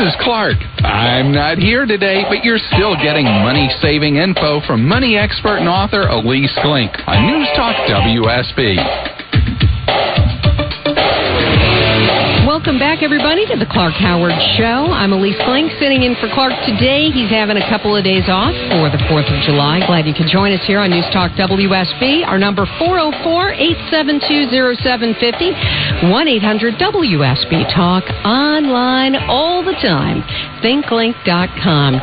is Clark. I'm not here today, but you're still getting money-saving info from money expert and author Elise Klink on News Talk WSB. Welcome back, everybody, to the Clark Howard Show. I'm Elise Klink, sitting in for Clark today. He's having a couple of days off for the 4th of July. Glad you could join us here on News Talk WSB. Our number 404-872-0750, 1-800-WSB. Talk online all the time. ThinkLink.com,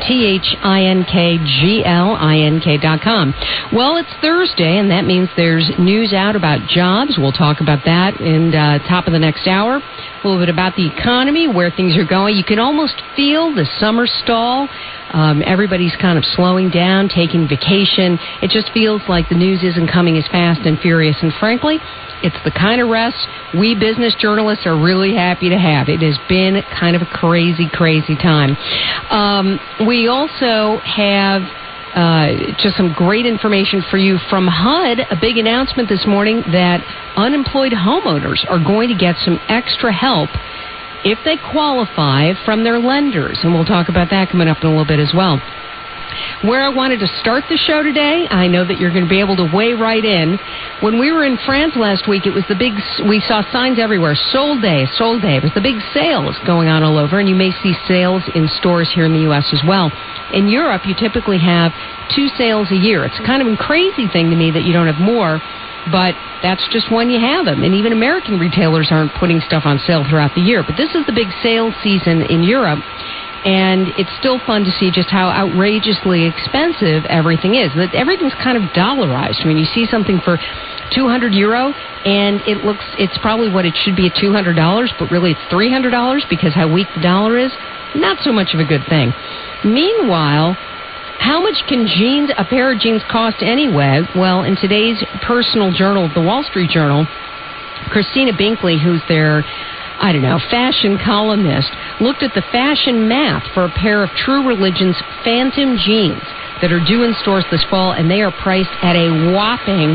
ThinkGlink.com. Well, it's Thursday, and that means there's news out about jobs. We'll talk about that in top of the next hour. A little bit about the economy, where things are going. You can almost feel the summer stall. Everybody's kind of slowing down, taking vacation. It just feels like the news isn't coming as fast and furious. And frankly, it's the kind of rest we business journalists are really happy to have. It has been kind of a crazy, crazy time. We also have just some great information for you from HUD. A big announcement this morning that unemployed homeowners are going to get some extra help if they qualify from their lenders. And we'll talk about that coming up in a little bit as well. Where I wanted to start the show today, I know that you're going to be able to weigh right in. When we were in France last week, it was the big, we saw signs everywhere, Sold Day, Sold Day. It was the big sales going on all over, and you may see sales in stores here in the U.S. as well. In Europe, you typically have 2 sales a year. It's kind of a crazy thing to me that you don't have more, but that's just when you have them. And even American retailers aren't putting stuff on sale throughout the year. But this is the big sales season in Europe. And it's still fun to see just how outrageously expensive everything is. That everything's kind of dollarized. I mean, you see something for €200, and it's probably what it should be at $200, but really it's $300 because how weak the dollar is. Not so much of a good thing. Meanwhile, how much can a pair of jeans cost anyway? Well, in today's personal journal, the Wall Street Journal, Christina Binkley, who's their fashion columnist, looked at the fashion math for a pair of True Religion's Phantom jeans that are due in stores this fall, and they are priced at a whopping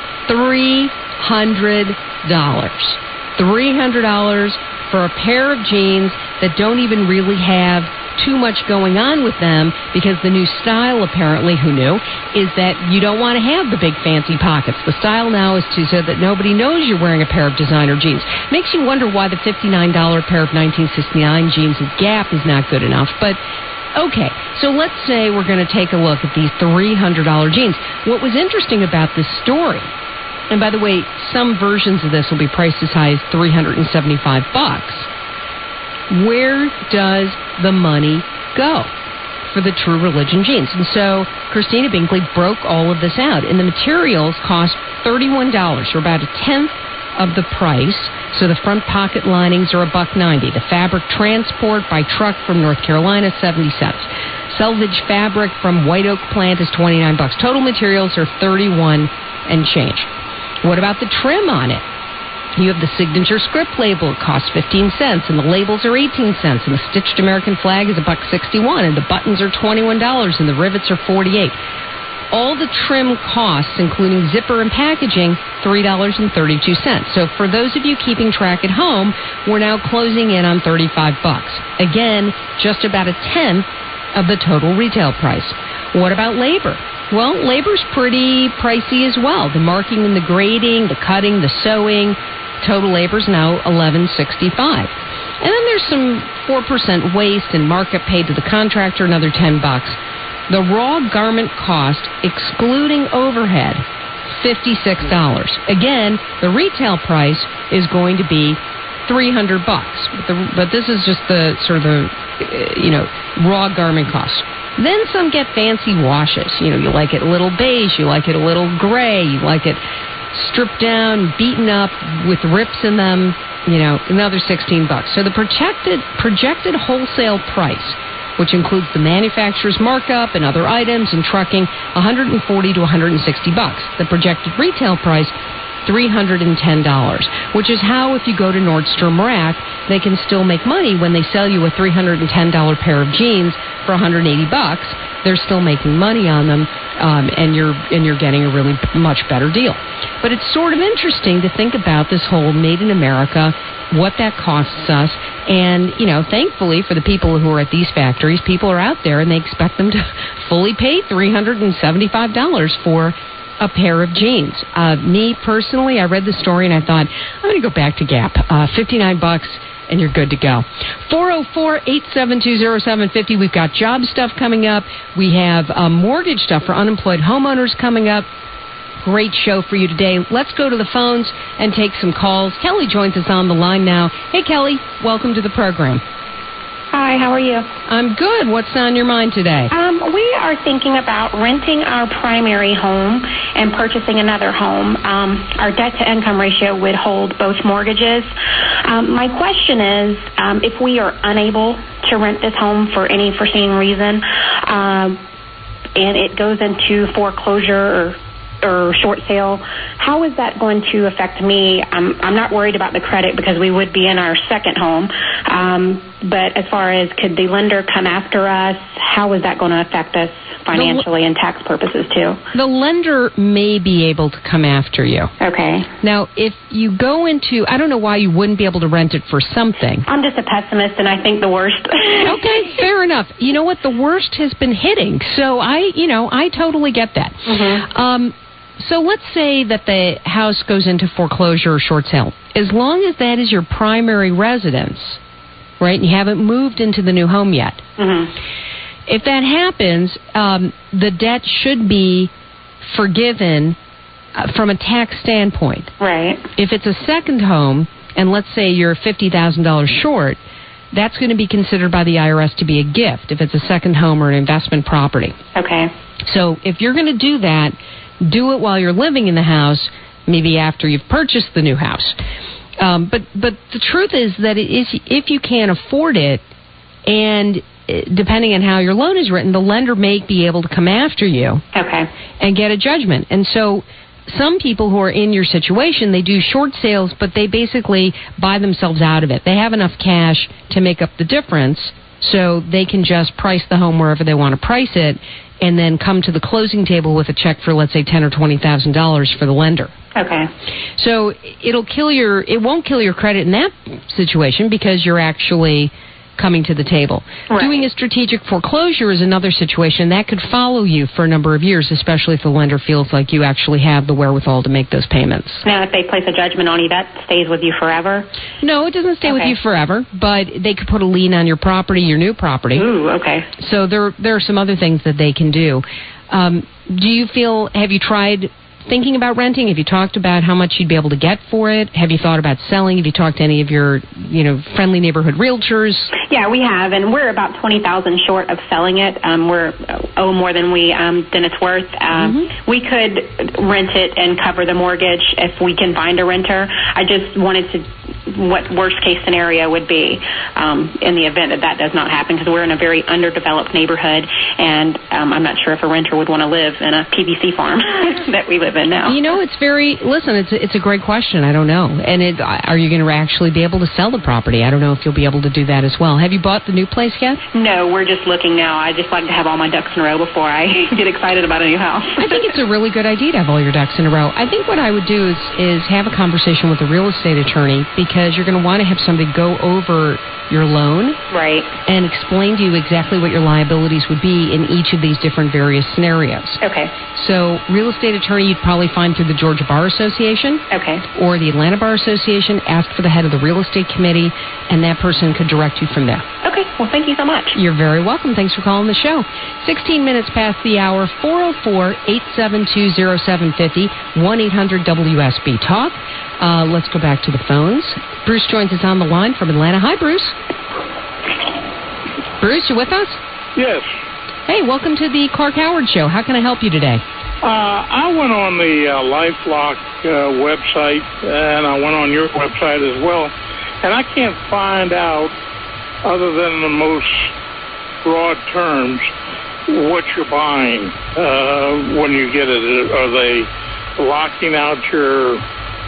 $300. $300 for a pair of jeans that don't even really have too much going on with them, because the new style, apparently, who knew, is that you don't want to have the big fancy pockets. The style now is so that nobody knows you're wearing a pair of designer jeans. Makes you wonder why the $59 pair of 1969 jeans at Gap is not good enough, but okay, so let's say we're going to take a look at these $300 jeans. What was interesting about this story, and by the way, some versions of this will be priced as high as $375. Where does the money go for the True Religion jeans? And so Christina Binkley broke all of this out. And the materials cost $31, or about a tenth of the price. So the front pocket linings are $1.90. The fabric transport by truck from North Carolina, 70 cents. Selvage fabric from White Oak plant is $29. Total materials are $31 and change. What about the trim on it? You have the signature script label. It costs 15 cents, and the labels are 18 cents, and the stitched American flag is $1.61, and the buttons are $21, and the rivets are $48. All the trim costs, including zipper and packaging, $3.32. So for those of you keeping track at home, we're now closing in on $35. Again, just about a tenth of the total retail price. What about labor? Well, labor's pretty pricey as well. The marking and the grading, the cutting, the sewing, total labor's now $11.65. And then there's some 4% waste and markup paid to the contractor, another $10. The raw garment cost, excluding overhead, $56. Again, the retail price is going to be $300. But this is just the sort of the raw garment cost. Then some get fancy washes. You like it a little beige, you like it a little gray, you like it stripped down, beaten up with rips in them, another $16. So the projected wholesale price, which includes the manufacturer's markup and other items and trucking, $140 to $160. The projected retail price, $310, which is how, if you go to Nordstrom Rack, they can still make money when they sell you a $310 pair of jeans for $180. They're still making money on them, and you're getting a really much better deal. But it's sort of interesting to think about this whole Made in America, what that costs us, and, thankfully for the people who are at these factories, people are out there and they expect them to fully pay $375 for a pair of jeans. Me personally, I read the story and I thought, I'm going to go back to Gap. $59 and you're good to go. 404-872-0750. We've got job stuff coming up. We have mortgage stuff for unemployed homeowners coming up. Great show for you today. Let's go to the phones and take some calls. Kelly joins us on the line now. Hey, Kelly, welcome to the program. Hi, how are you? I'm good. What's on your mind today? We are thinking about renting our primary home and purchasing another home. Our debt-to-income ratio would hold both mortgages. My question is, if we are unable to rent this home for any foreseen reason, and it goes into foreclosure or short sale, how is that going to affect me? I'm not worried about the credit because we would be in our second home. But as far as could the lender come after us, how is that going to affect us financially and tax purposes too? The lender may be able to come after you. Okay. Now, if you go into, I don't know why you wouldn't be able to rent it for something. I'm just a pessimist and I think the worst. Okay, fair enough. You know what? The worst has been hitting. So I totally get that. Mm-hmm. So let's say that the house goes into foreclosure or short sale. As long as that is your primary residence, right, and you haven't moved into the new home yet, mm-hmm. if that happens, the debt should be forgiven from a tax standpoint. Right. If it's a second home, and let's say you're $50,000 short, that's going to be considered by the IRS to be a gift if it's a second home or an investment property. Okay. So if you're going to do that, do it while you're living in the house, maybe after you've purchased the new house. But the truth is that if you can't afford it, and depending on how your loan is written, the lender may be able to come after you and get a judgment. And so some people who are in your situation, they do short sales, but they basically buy themselves out of it. They have enough cash to make up the difference, so they can just price the home wherever they want to price it, and then come to the closing table with a check for, let's say, $10,000 or $20,000 for the lender. Okay. So it won't kill your credit in that situation because you're actually coming to the table. Right. Doing a strategic foreclosure is another situation. That could follow you for a number of years, especially if the lender feels like you actually have the wherewithal to make those payments. Now, if they place a judgment on you, that stays with you forever? No, it doesn't stay with you forever, but they could put a lien on your property, your new property. Ooh, okay. So there are some other things that they can do. Have you tried thinking about renting? Have you talked about how much you'd be able to get for it? Have you thought about selling? Have you talked to any of your, friendly neighborhood realtors? Yeah, we have, and we're about $20,000 short of selling it. We're more than it's worth. We could rent it and cover the mortgage if we can find a renter. I just wanted to what worst case scenario would be in the event that does not happen, because we're in a very underdeveloped neighborhood, and I'm not sure if a renter would want to live in a PVC farm that we live in now. It's a great question. I don't know. And are you going to actually be able to sell the property? I don't know if you'll be able to do that as well. Have you bought the new place yet? No, we're just looking now. I just like to have all my ducks in a row before I get excited about a new house. I think it's a really good idea to have all your ducks in a row. I think what I would do is have a conversation with a real estate attorney, because you're going to want to have somebody go over your loan, right, and explain to you exactly what your liabilities would be in each of these different various scenarios. Okay. So real estate attorney you'd probably find through the Georgia Bar Association, okay, or the Atlanta Bar Association. Ask for the head of the real estate committee, and that person could direct you from there. Okay. Well, thank you so much. You're very welcome. Thanks for calling the show. 16 minutes past the hour. 404-872-0750, 1-800-WSB-TALK. Let's go back to the phones. Bruce joins us on the line from Atlanta. Hi, Bruce. Bruce, you with us? Yes. Hey, welcome to the Clark Howard Show. How can I help you today? I went on the LifeLock website, and I went on your website as well, and I can't find out, other than the most broad terms, what you're buying when you get it. Are they locking out your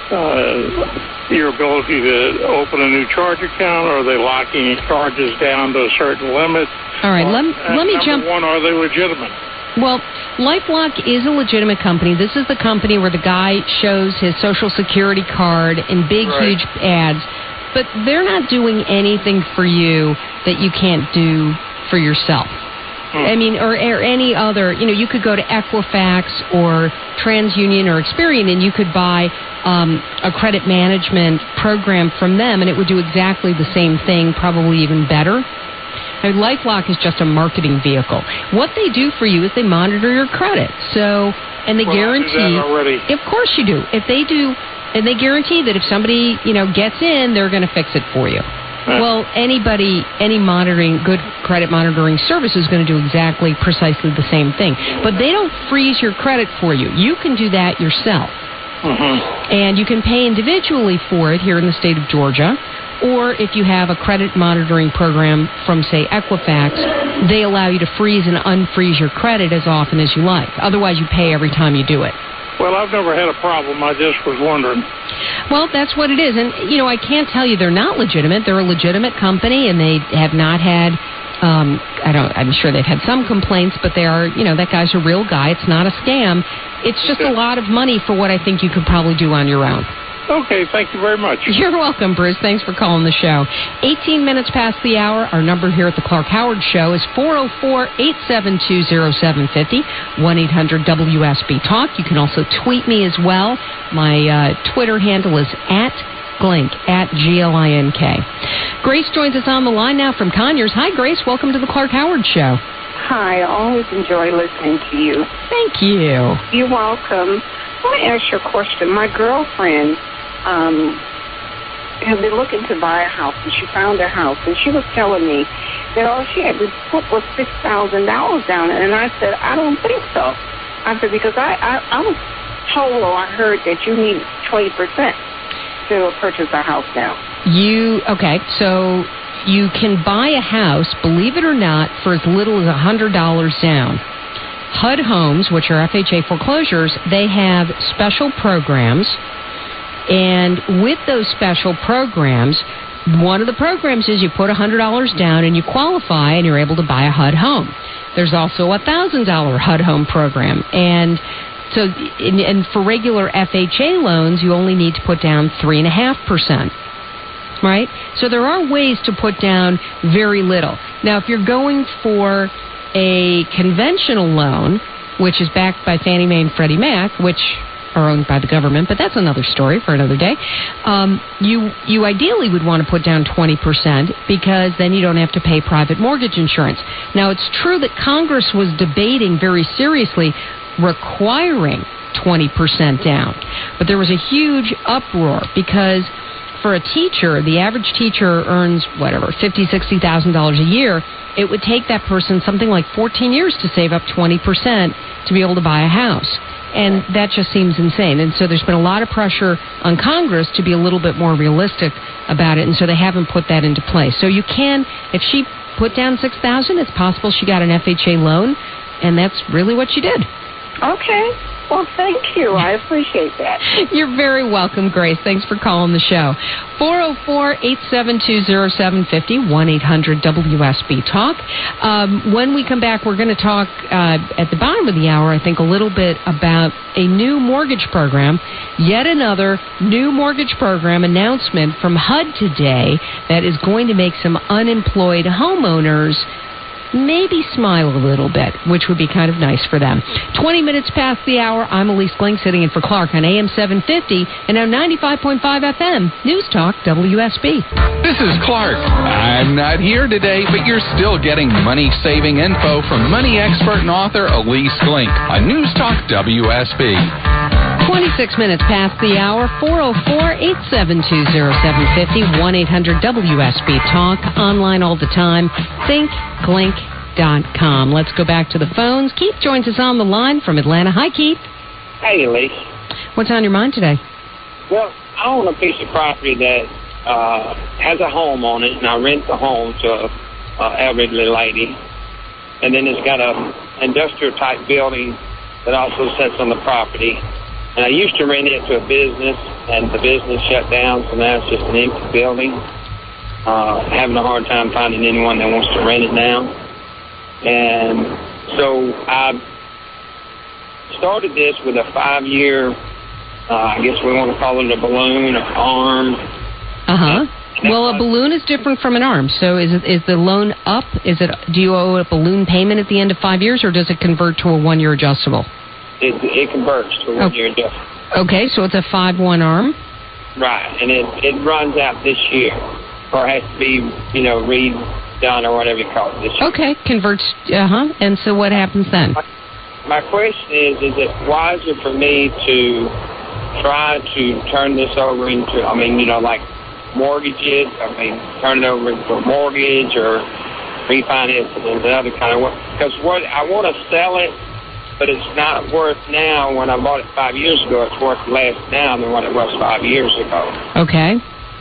your ability to open a new charge account? Or are they locking charges down to a certain limit? All right, let me jump. Number one, are they legitimate? Well, LifeLock is a legitimate company. This is the company where the guy shows his Social Security card in big, huge ads. But they're not doing anything for you that you can't do for yourself. I mean, or any other, you could go to Equifax or TransUnion or Experian and you could buy a credit management program from them and it would do exactly the same thing, probably even better. LifeLock is just a marketing vehicle. What they do for you is they monitor your credit. And they guarantee. I do that already. Of course you do. If they do, and they guarantee that if somebody, gets in, they're going to fix it for you. Well, any good credit monitoring service is going to do precisely the same thing. But they don't freeze your credit for you. You can do that yourself. And you can pay individually for it here in the state of Georgia. Or if you have a credit monitoring program from, say, Equifax, they allow you to freeze and unfreeze your credit as often as you like. Otherwise, you pay every time you do it. Well, I've never had a problem. I just was wondering. Well, that's what it is. And, I can't tell you they're not legitimate. They're a legitimate company, and they have not had, I'm sure they've had some complaints, but they are, that guy's a real guy. It's not a scam. It's just a lot of money for what I think you could probably do on your own. Okay, thank you very much. You're welcome, Bruce. Thanks for calling the show. 18 minutes past the hour. Our number here at the Clark Howard Show is 404-872-0750, 1-800-WSB-TALK. You can also tweet me as well. My Twitter handle is @Glink, @GLINK. Grace joins us on the line now from Conyers. Hi, Grace. Welcome to the Clark Howard Show. Hi, I always enjoy listening to you. Thank you. You're welcome. I want to ask you a question. My girlfriend had been looking to buy a house, and she found a house, and she was telling me that all she had to put was $6,000 down, and I said, I don't think so. I said, because I was told or I heard that you need 20% to purchase a house now. So you can buy a house, believe it or not, for as little as $100 down. HUD Homes, which are FHA foreclosures, they have special programs. And with those special programs, one of the programs is you put $100 down and you qualify and you're able to buy a HUD home. There's also a $1,000 HUD home program. And so, and for regular FHA loans, you only need to put down 3.5%. Right? So there are ways to put down very little. Now, if you're going for a conventional loan, which is backed by Fannie Mae and Freddie Mac, which are owned by the government, but that's another story for another day, you ideally would want to put down 20% because then you don't have to pay private mortgage insurance. Now, it's true that Congress was debating very seriously requiring 20% down, but there was a huge uproar because for a teacher, the average teacher earns, $50,000, $60,000 a year. It would take that person something like 14 years to save up 20% to be able to buy a house. And that just seems insane. And so there's been a lot of pressure on Congress to be a little bit more realistic about it. And so they haven't put that into place. So you can, if she put down $6,000, it's possible she got an FHA loan. And that's really what she did. Okay. Well, thank you. I appreciate that. You're very welcome, Grace. Thanks for calling the show. 404-872-0750, 1-800-WSB-TALK. When we come back, we're going to talk at the bottom of the hour, I think, a little bit about a new mortgage program, yet another new mortgage program announcement from HUD today that is going to make some unemployed homeowners maybe smile a little bit, which would be kind of nice for them. 20 minutes past the hour, I'm Elise Glink sitting in for Clark on AM 750 and now 95.5 FM. News Talk WSB. This is Clark. I'm not here today, but you're still getting money-saving info from money expert and author Elise Glink on News Talk WSB. 26 minutes past the hour, 404-872-0750, 1-800-WSB-TALK, online all the time, thinkglink.com. Let's go back to the phones. Keith joins us on the line from Atlanta. Hi, Keith. Hey, Elise. What's on your mind today? Well, I own a piece of property that has a home on it, and I rent the home to an elderly lady. And then it's got a industrial-type building that also sits on the property. And I used to rent it to a business, and the business shut down, so now it's just an empty building. Having a hard time finding anyone that wants to rent it now. And so I started this with a 5-year, I guess we want to call it a balloon, or arm. Uh-huh. Well, a balloon is different from an arm. So is the loan up? Do you owe a balloon payment at the end of 5 years, or does it convert to a 1-year adjustable? It converts to a 1-year adjustable. Okay, so it's a 5-1 arm? Right, and it runs out this year, or has to be, redone, or whatever you call it this year. Okay, converts, and so what happens then? My question is it wiser for me to try to turn this over into, like mortgages, turn it over into a mortgage or refinance it into another kind of way? Because I want to sell it, but it's not worth now. When I bought it 5 years ago, it's worth less now than what it was 5 years ago. Okay.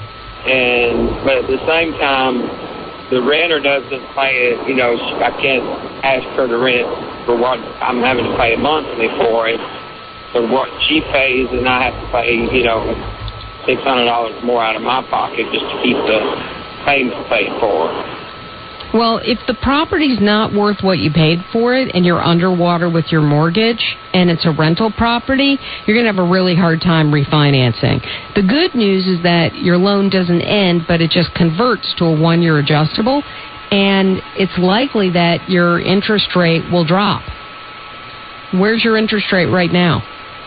But at the same time, the renter doesn't pay it, I can't ask her to rent for what I'm having to pay monthly for it. So what she pays, and I have to pay, $600 more out of my pocket just to keep the payment paid for. Well, if the property's not worth what you paid for it and you're underwater with your mortgage and it's a rental property, you're going to have a really hard time refinancing. The good news is that your loan doesn't end, but it just converts to a 1-year adjustable, and it's likely that your interest rate will drop. Where's your interest rate right now?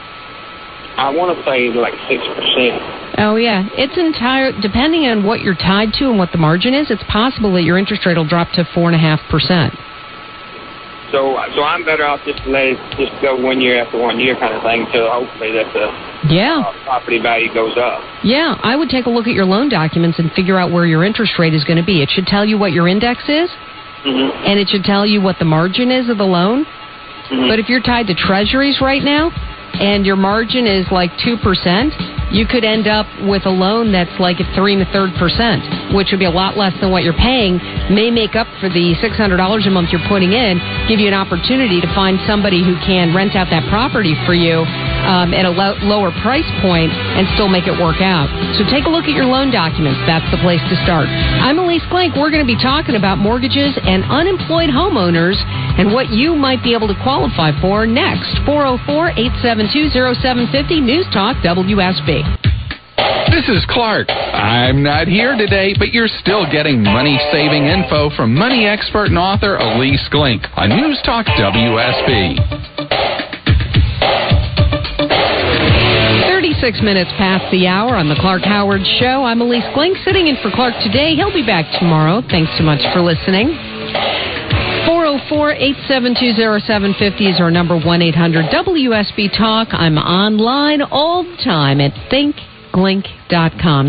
I want to say like 6%. Oh, yeah. It's depending on what you're tied to and what the margin is, it's possible that your interest rate will drop to 4.5%. So I'm better off just to let it just go 1 year after 1 year kind of thing until hopefully that the property value goes up. Yeah, I would take a look at your loan documents and figure out where your interest rate is going to be. It should tell you what your index is, and it should tell you what the margin is of the loan. But if you're tied to treasuries right now, and your margin is like 2%, you could end up with a loan that's like at 3 1/3%, which would be a lot less than what you're paying, may make up for the $600 a month you're putting in, give you an opportunity to find somebody who can rent out that property for you at a lower price point and still make it work out. So take a look at your loan documents. That's the place to start. I'm Elise Klink. We're going to be talking about mortgages and unemployed homeowners and what you might be able to qualify for next. 404-872-0750, News Talk WSB. This is Clark. I'm not here today, but you're still getting money-saving info from money expert and author Elise Klink on News Talk WSB. 36 minutes past the hour on the Clark Howard Show. I'm Elise Klink, sitting in for Clark today. He'll be back tomorrow. Thanks so much for listening. 404-872-0750 is our number, 1-800-WSB-TALK. I'm online all the time at thinkglink.com,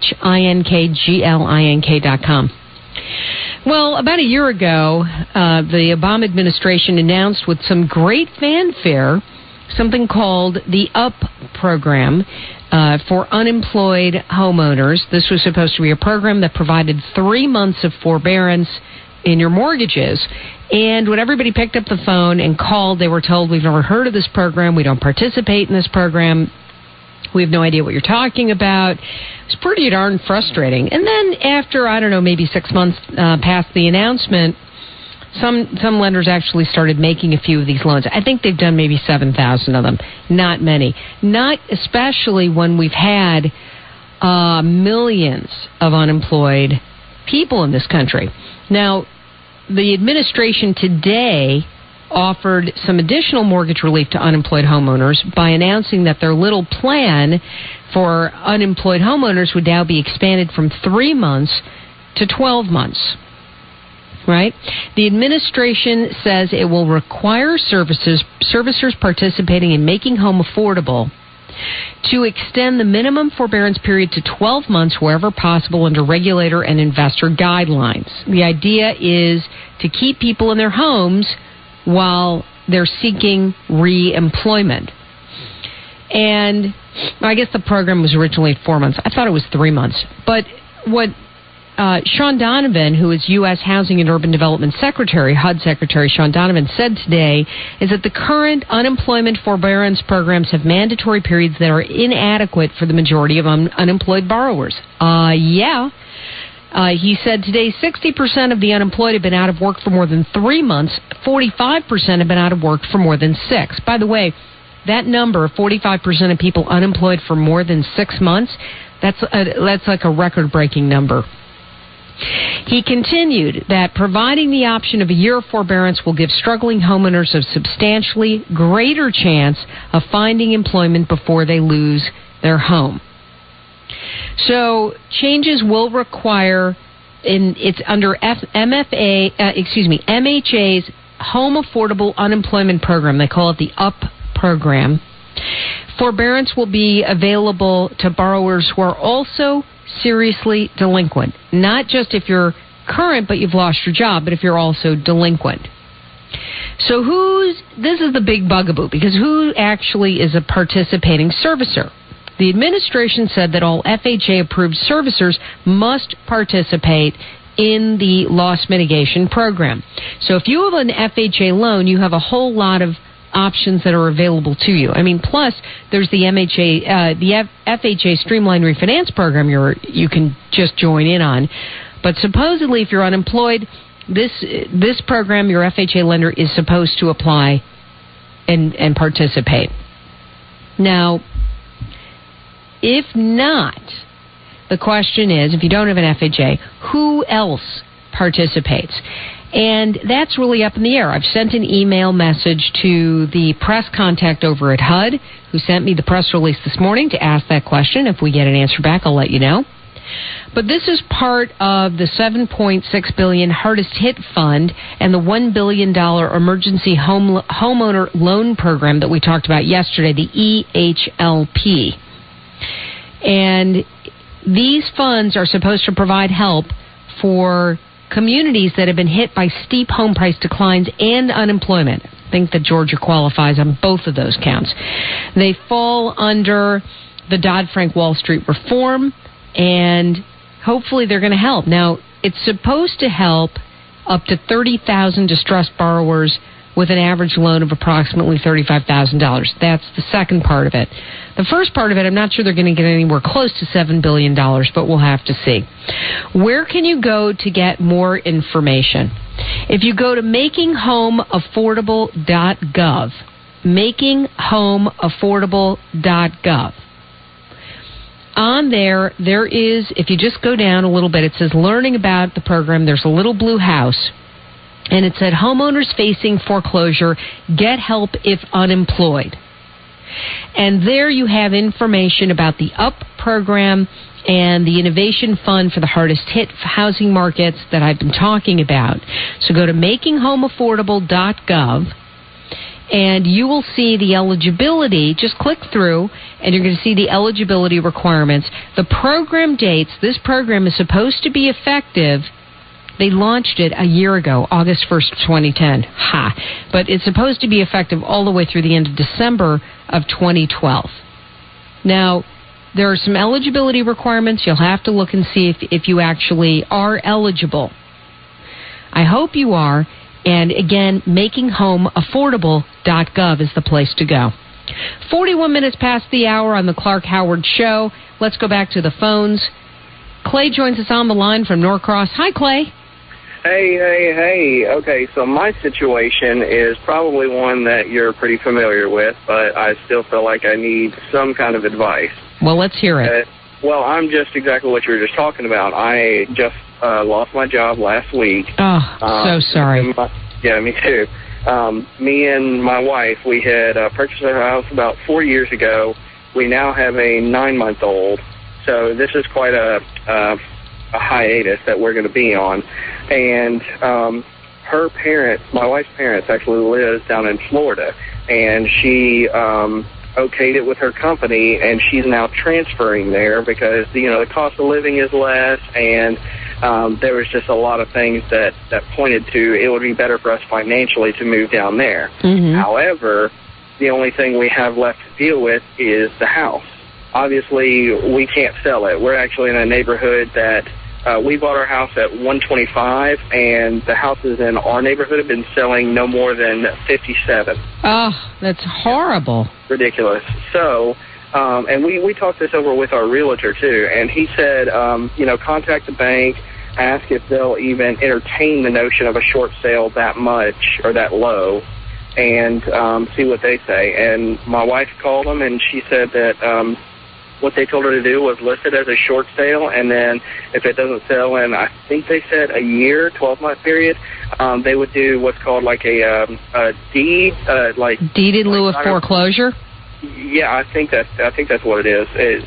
thinkglink.com. Well, about a year ago, the Obama administration announced with some great fanfare something called the UP program for unemployed homeowners. This was supposed to be a program that provided 3 months of forbearance in your mortgages. And when everybody picked up the phone and called, they were told, we've never heard of this program, we don't participate in this program, we have no idea what you're talking about. It's pretty darn frustrating. And then after, maybe 6 months past the announcement, some lenders actually started making a few of these loans. I think they've done maybe 7,000 of them. Not many. Not especially when we've had millions of unemployed people in this country. Now, the administration today offered some additional mortgage relief to unemployed homeowners by announcing that their little plan for unemployed homeowners would now be expanded from 3 months to 12 months. Right? The administration says it will require servicers participating in making home affordable to extend the minimum forbearance period to 12 months wherever possible under regulator and investor guidelines. The idea is to keep people in their homes while they're seeking re-employment. And I guess the program was originally 4 months. I thought it was 3 months. But what Sean Donovan, who is U.S. Housing and Urban Development Secretary, HUD Secretary Sean Donovan, said today is that the current unemployment forbearance programs have mandatory periods that are inadequate for the majority of unemployed borrowers. He said today 60% of the unemployed have been out of work for more than 3 months. 45% have been out of work for more than 6. By the way, that number, 45% of people unemployed for more than 6 months, that's like a record-breaking number. He continued that providing the option of a year of forbearance will give struggling homeowners a substantially greater chance of finding employment before they lose their home. So changes will require, it's under MHA's Home Affordable Unemployment Program. They call it the UP program. Forbearance will be available to borrowers who are also seriously delinquent. Not just if you're current but you've lost your job, but if you're also delinquent. So this is the big bugaboo, because who actually is a participating servicer? The administration said that all FHA-approved servicers must participate in the loss mitigation program. So if you have an FHA loan, you have a whole lot of options that are available to you. I mean, plus there's the FHA Streamline Refinance Program you can just join in on. But supposedly, if you're unemployed, this program, your FHA lender is supposed to apply and participate. Now, if not, the question is, if you don't have an FHA, who else participates? And that's really up in the air. I've sent an email message to the press contact over at HUD, who sent me the press release this morning to ask that question. If we get an answer back, I'll let you know. But this is part of the $7.6 billion Hardest Hit Fund and the $1 billion Emergency Homeowner Loan Program that we talked about yesterday, the EHLP. And these funds are supposed to provide help for communities that have been hit by steep home price declines and unemployment. I think that Georgia qualifies on both of those counts. They fall under the Dodd-Frank Wall Street reform, and hopefully they're going to help. Now, it's supposed to help up to 30,000 distressed borrowers with an average loan of approximately $35,000. That's the second part of it. The first part of it, I'm not sure they're going to get anywhere close to $7 billion, but we'll have to see. Where can you go to get more information? If you go to makinghomeaffordable.gov, makinghomeaffordable.gov, on there is, if you just go down a little bit, it says learning about the program. There's a little blue house. And it said, homeowners facing foreclosure, get help if unemployed. And there you have information about the UP program and the Innovation Fund for the hardest hit housing markets that I've been talking about. So go to makinghomeaffordable.gov, and you will see the eligibility. Just click through, and you're going to see the eligibility requirements. The program dates, this program is supposed to be effective. They launched it a year ago, August 1st, 2010. But it's supposed to be effective all the way through the end of December of 2012. Now, there are some eligibility requirements. You'll have to look and see if you actually are eligible. I hope you are. And again, makinghomeaffordable.gov is the place to go. 41 minutes past the hour on the Clark Howard Show. Let's go back to the phones. Clay joins us on the line from Norcross. Hi, Clay. Hey. Okay, so my situation is probably one that you're pretty familiar with, but I still feel like I need some kind of advice. Well, let's hear it. Well, I'm just exactly what you were just talking about. I just lost my job last week. Oh, so sorry. Yeah, me too. Me and my wife, we had purchased our house about 4 years ago. We now have a 9-month-old, so this is quite a hiatus that we're going to be on. And her parents, my wife's parents, actually lives down in Florida, and she okayed it with her company, and she's now transferring there because the cost of living is less, and there was just a lot of things that pointed to it would be better for us financially to move down there. Mm-hmm. However, the only thing we have left to deal with is the house. Obviously, we can't sell it. We're actually in a neighborhood that we bought our house at 125, and the houses in our neighborhood have been selling no more than 57. Oh, that's horrible. Ridiculous. So, and we talked this over with our realtor, too, and he said, contact the bank, ask if they'll even entertain the notion of a short sale that much or that low, and see what they say. And my wife called them, and she said that what they told her to do was list it as a short sale, and then if it doesn't sell in, I think they said a year, 12-month period, they would do what's called like a deed, deed in lieu of foreclosure. Yeah, I think that's what it is.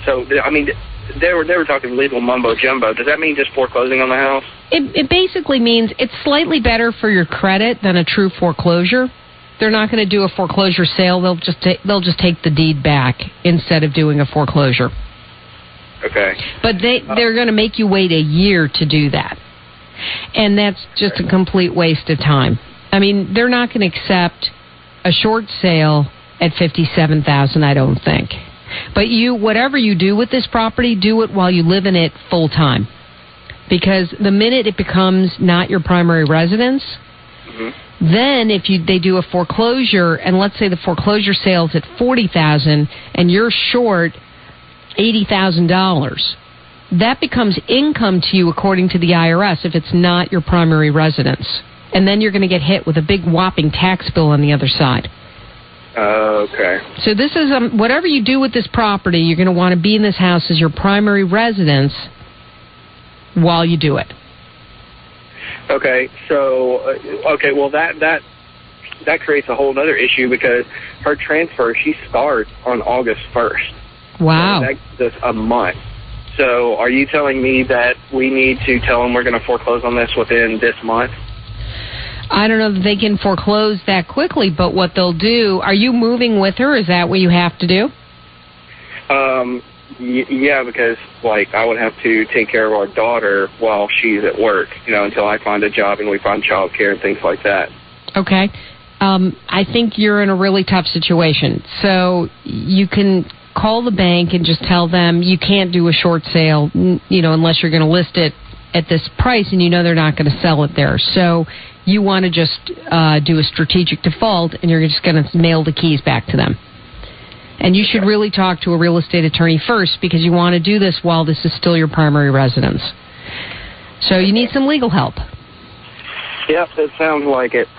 They were talking legal mumbo jumbo. Does that mean just foreclosing on the house? It basically means it's slightly better for your credit than a true foreclosure. They're not going to do a foreclosure sale. They'll just take the deed back instead of doing a foreclosure. Okay. But they're going to make you wait a year to do that, and that's just a complete waste of time. I mean, they're not going to accept a short sale at $57,000, I don't think. But whatever you do with this property, do it while you live in it full time, because the minute it becomes not your primary residence. Mm-hmm. Then if they do a foreclosure, and let's say the foreclosure sale's at $40,000 and you're short $80,000, that becomes income to you according to the IRS if it's not your primary residence. And then you're going to get hit with a big whopping tax bill on the other side. Okay. So this is whatever you do with this property, you're going to want to be in this house as your primary residence while you do it. Okay, so well that creates a whole other issue, because her transfer, she starts on August 1st. Wow. So that gives us a month. So are you telling me that we need to tell them we're going to foreclose on this within this month? I don't know that they can foreclose that quickly, but what they'll do, are you moving with her? Is that what you have to do? Yeah, because, I would have to take care of our daughter while she's at work, until I find a job and we find childcare and things like that. Okay. I think you're in a really tough situation. So you can call the bank and just tell them you can't do a short sale, unless you're going to list it at this price, and they're not going to sell it there. So you want to just do a strategic default, and you're just going to mail the keys back to them. And you should really talk to a real estate attorney first, because you want to do this while this is still your primary residence. So you need some legal help. Yep, it sounds like it.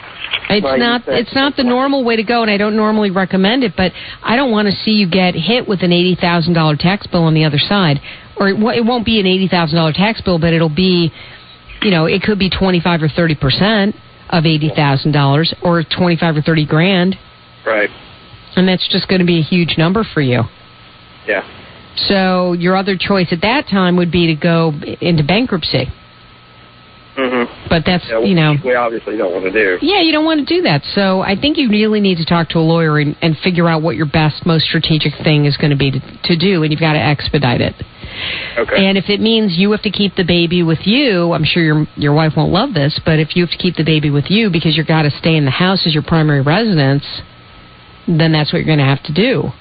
It's not the normal way to go, and I don't normally recommend it, but I don't want to see you get hit with an $80,000 tax bill on the other side. Or it won't be an $80,000 tax bill, but it'll be, it could be 25 or 30% of $80,000, or 25 or 30 grand. Right. And that's just going to be a huge number for you. Yeah. So your other choice at that time would be to go into bankruptcy. Mm-hmm. But that's, we obviously don't want to do. Yeah, you don't want to do that. So I think you really need to talk to a lawyer and figure out what your best, most strategic thing is going to be to do, and you've got to expedite it. Okay. And if it means you have to keep the baby with you, I'm sure your wife won't love this, but if you have to keep the baby with you because you've got to stay in the house as your primary residence, then that's what you're going to have to do.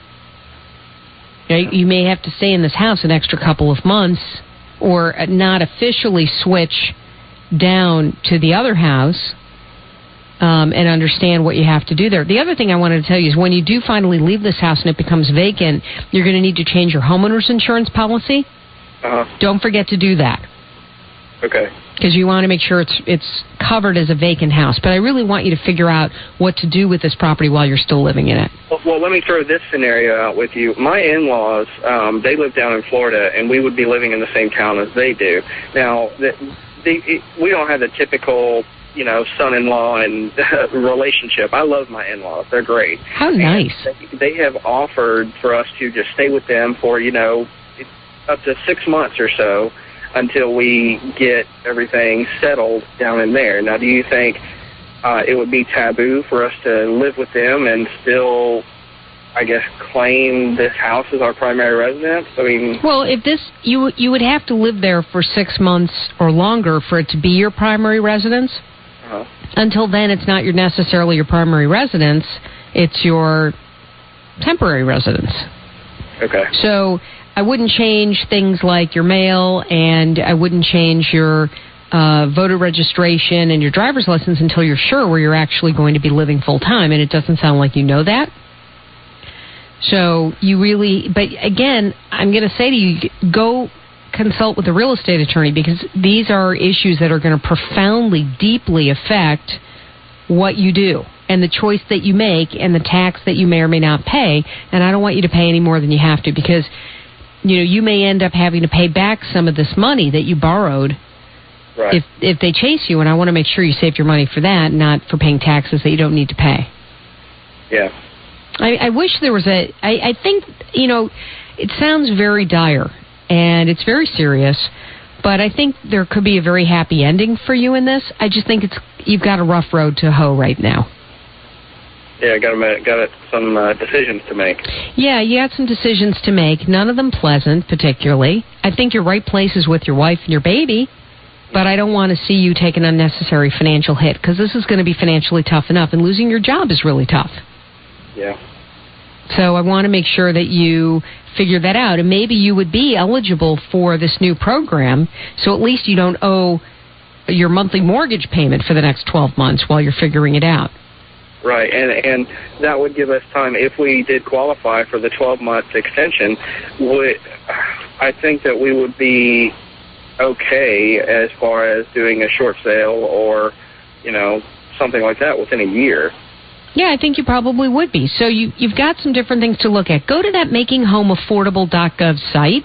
You may have to stay in this house an extra couple of months, or not officially switch down to the other house, and understand what you have to do there. The other thing I wanted to tell you is when you do finally leave this house and it becomes vacant, you're going to need to change your homeowner's insurance policy. Don't forget to do that. Okay. Because you want to make sure it's covered as a vacant house. But I really want you to figure out what to do with this property while you're still living in it. Well, let me throw this scenario out with you. My in-laws, they live down in Florida, and we would be living in the same town as they do. Now, we don't have the typical, son-in-law and relationship. I love my in-laws. They're great. How nice. And they have offered for us to just stay with them for, up to 6 months or so, until we get everything settled down in there. Now, do you think it would be taboo for us to live with them and still, I guess, claim this house as our primary residence? Well, if you would have to live there for 6 months or longer for it to be your primary residence. Until then, it's not necessarily your primary residence. It's your temporary residence. Okay. So I wouldn't change things like your mail, and I wouldn't change your voter registration and your driver's license until you're sure where you're actually going to be living full time, and it doesn't sound like you know that. So you really, but again, I'm going to say to you, go consult with a real estate attorney, because these are issues that are going to profoundly, deeply affect what you do and the choice that you make and the tax that you may or may not pay. And I don't want you to pay any more than you have to, because you may end up having to pay back some of this money that you borrowed. Right. If they chase you, and I want to make sure you save your money for that, not for paying taxes that you don't need to pay. Yeah. I wish there was I think, it sounds very dire, and it's very serious, but I think there could be a very happy ending for you in this. I just think you've got a rough road to hoe right now. Yeah, got some decisions to make. Yeah, you got some decisions to make, none of them pleasant particularly. I think your right place is with your wife and your baby, but I don't want to see you take an unnecessary financial hit, because this is going to be financially tough enough, and losing your job is really tough. Yeah. So I want to make sure that you figure that out. And maybe you would be eligible for this new program, so at least you don't owe your monthly mortgage payment for the next 12 months while you're figuring it out. Right, and that would give us time, if we did qualify for the 12-month extension, I think that we would be okay as far as doing a short sale or, something like that within a year. Yeah, I think you probably would be. So you've got some different things to look at. Go to that makinghomeaffordable.gov site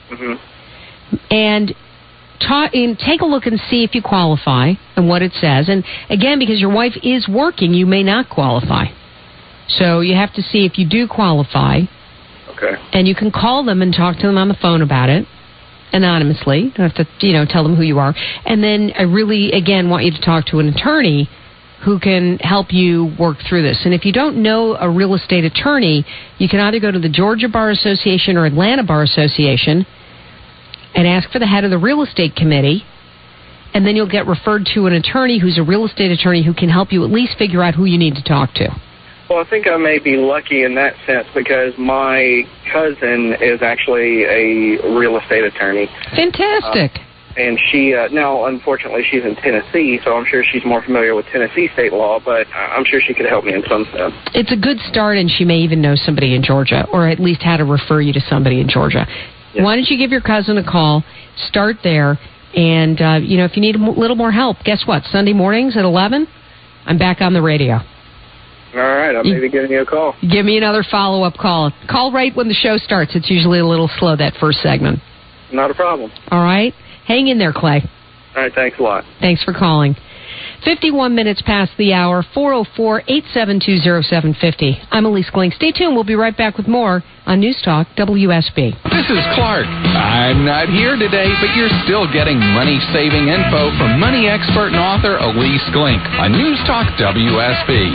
and take a look and see if you qualify and what it says. And again, because your wife is working, you may not qualify. So you have to see if you do qualify. Okay. And you can call them and talk to them on the phone about it anonymously. You don't have to, tell them who you are. And then I really, again, want you to talk to an attorney who can help you work through this. And if you don't know a real estate attorney, you can either go to the Georgia Bar Association or Atlanta Bar Association and ask for the head of the real estate committee, and then you'll get referred to an attorney who's a real estate attorney who can help you at least figure out who you need to talk to. Well, I think I may be lucky in that sense, because my cousin is actually a real estate attorney. Fantastic. And she, now, unfortunately, she's in Tennessee, so I'm sure she's more familiar with Tennessee state law, but I'm sure she could help me in some sense. It's a good start, and she may even know somebody in Georgia, or at least how to refer you to somebody in Georgia. Yeah. Why don't you give your cousin a call, start there, and, if you need a little more help, guess what? Sunday mornings at 11, I'm back on the radio. All right, I'll maybe give you a call. Give me another follow-up call. Call right when the show starts. It's usually a little slow, that first segment. Not a problem. All right. Hang in there, Clay. All right, thanks a lot. Thanks for calling. 51 minutes past the hour, 404-872-0750. I'm Elise Glink. Stay tuned. We'll be right back with more on News Talk WSB. This is Clark. I'm not here today, but you're still getting money-saving info from money expert and author Elise Glink on News Talk WSB.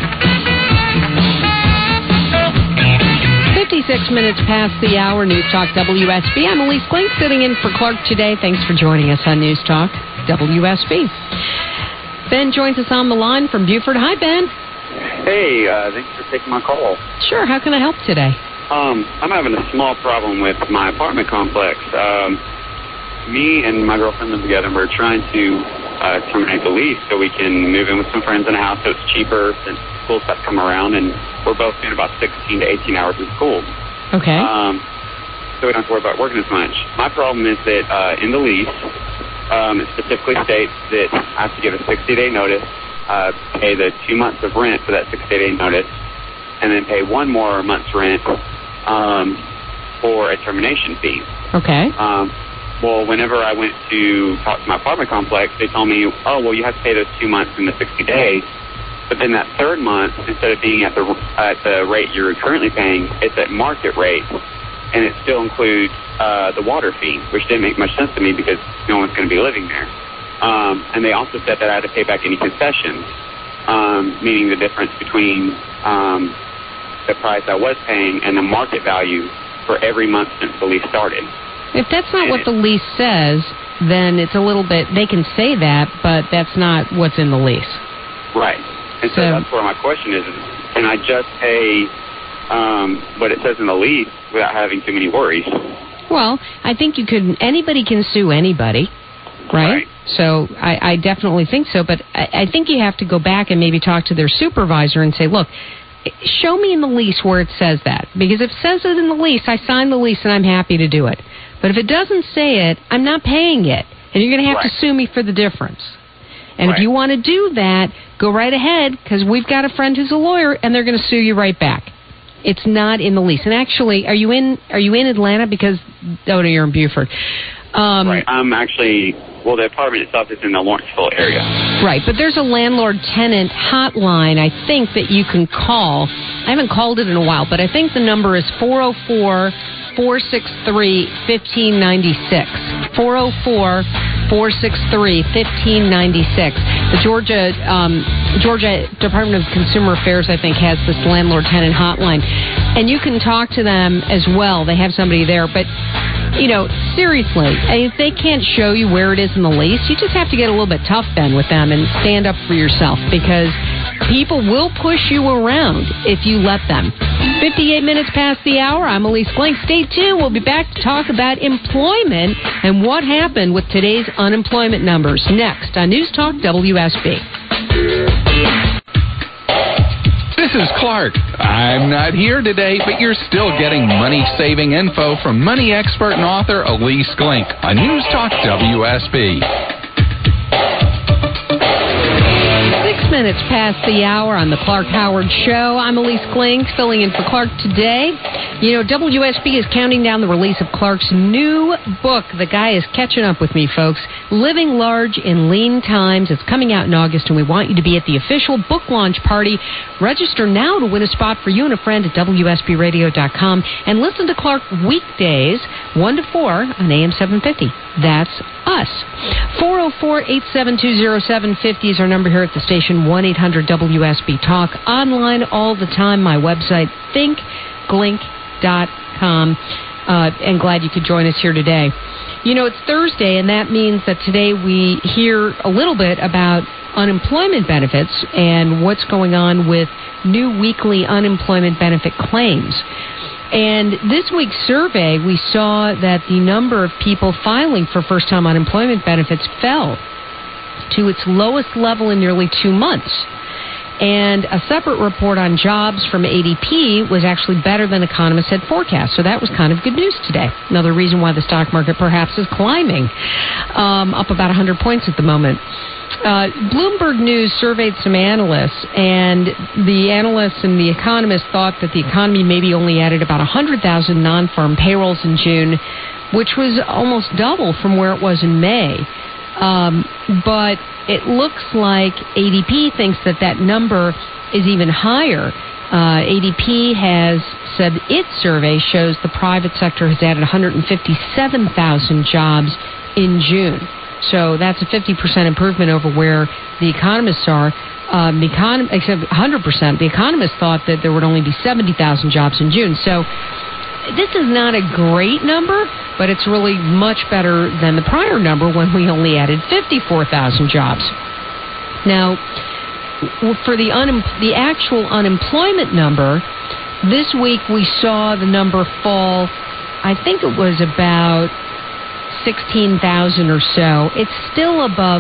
56 minutes past the hour, News Talk WSB. I'm Elise Glink, sitting in for Clark today. Thanks for joining us on News Talk WSB. Ben joins us on the line from Buford. Hi, Ben. Hey, thanks for taking my call. Sure, how can I help today? I'm having a small problem with my apartment complex. Me and my girlfriend live together, and we're trying to terminate the lease so we can move in with some friends in a house so it's cheaper since school stuff come around, and we're both doing about 16 to 18 hours of school. Okay. So we don't have to worry about working as much. My problem is that in the lease, it specifically states that I have to give a 60-day notice, pay the 2 months of rent for that 60-day notice, and then pay one more month's rent for a termination fee. Okay. Well, whenever I went to talk to my apartment complex, they told me, oh, well, you have to pay those 2 months in the 60 days. But then that third month, instead of being at the rate you're currently paying, it's at market rate, and it still includes the water fee, which didn't make much sense to me because no one's going to be living there. And they also said that I had to pay back any concessions, meaning the difference between the price I was paying and the market value for every month since the lease started. If that's not what the lease says, then it's a little bit, they can say that, but that's not what's in the lease. Right. And so that's where my question is can I just pay what it says in the lease without having too many worries? Well, I think anybody can sue anybody, right? So I definitely think so, but I think you have to go back and maybe talk to their supervisor and say, look, show me in the lease where it says that. Because if it says it in the lease, I sign the lease and I'm happy to do it. But if it doesn't say it, I'm not paying it. And you're going to have to sue me for the difference. And if you want to do that, go right ahead, because we've got a friend who's a lawyer, and they're going to sue you right back. It's not in the lease. And actually, are you in Atlanta? Because, no, you're in Buford. Right. I'm actually, the apartment itself is in the Lawrenceville area. Right, but there's a landlord-tenant hotline, I think, that you can call. I haven't called it in a while, but I think the number is 404-463-1596. 404-463-1596. The Georgia Department of Consumer Affairs, I think, has this landlord-tenant hotline. And you can talk to them as well. They have somebody there. But, seriously, if they can't show you where it is in the lease, you just have to get a little bit tough, Ben, with them and stand up for yourself, because people will push you around if you let them. 58 minutes past the hour. I'm Elise Blank. Stay tuned. We'll be back to talk about employment and what happened with today's unemployment numbers next on News Talk WSB. This is Clark. I'm not here today, but you're still getting money-saving info from money expert and author Elise Glink on News Talk WSB. 6 minutes past the hour on the Clark Howard Show. I'm Elise Glink, filling in for Clark today. WSB is counting down the release of Clark's new book. The guy is catching up with me, folks. Living Large in Lean Times. It's coming out in August, and we want you to be at the official book launch party. Register now to win a spot for you and a friend at WSBradio.com. And listen to Clark weekdays, 1 to 4 on AM 750. That's us. 404-872-0750 is our number here at the station, 1-800-WSB-TALK. Online all the time. My website, thinkglink.com. And glad you could join us here today. It's Thursday, and that means that today we hear a little bit about unemployment benefits and what's going on with new weekly unemployment benefit claims. And this week's survey, we saw that the number of people filing for first-time unemployment benefits fell to its lowest level in nearly 2 months. And a separate report on jobs from ADP was actually better than economists had forecast. So that was kind of good news today. Another reason why the stock market perhaps is climbing, up about 100 points at the moment. Bloomberg News surveyed some analysts, and the analysts and the economists thought that the economy maybe only added about 100,000 non-farm payrolls in June, which was almost double from where it was in May. But it looks like ADP thinks that number is even higher. ADP has said its survey shows the private sector has added 157,000 jobs in June. So that's a 50% improvement over where the economists are. Except 100%. The economists thought that there would only be 70,000 jobs in June. So this is not a great number, but it's really much better than the prior number when we only added 54,000 jobs. Now, for the actual unemployment number, this week we saw the number fall, I think it was about 16,000 or so. It's still above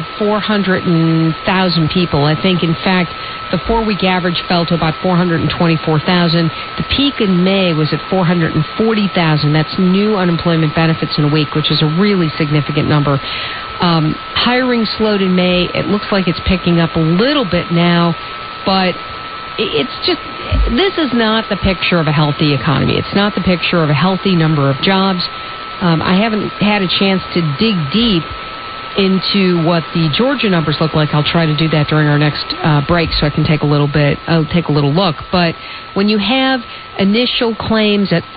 400,000 people. I think, in fact, the 4-week average fell to about 424,000. The peak in May was at 440,000. That's new unemployment benefits in a week, which is a really significant number. Hiring slowed in May. It looks like it's picking up a little bit now, but it's just, this is not the picture of a healthy economy. It's not the picture of a healthy number of jobs. I haven't had a chance to dig deep into what the Georgia numbers look like. I'll try to do that during our next break so I can take a little look. But when you have initial claims at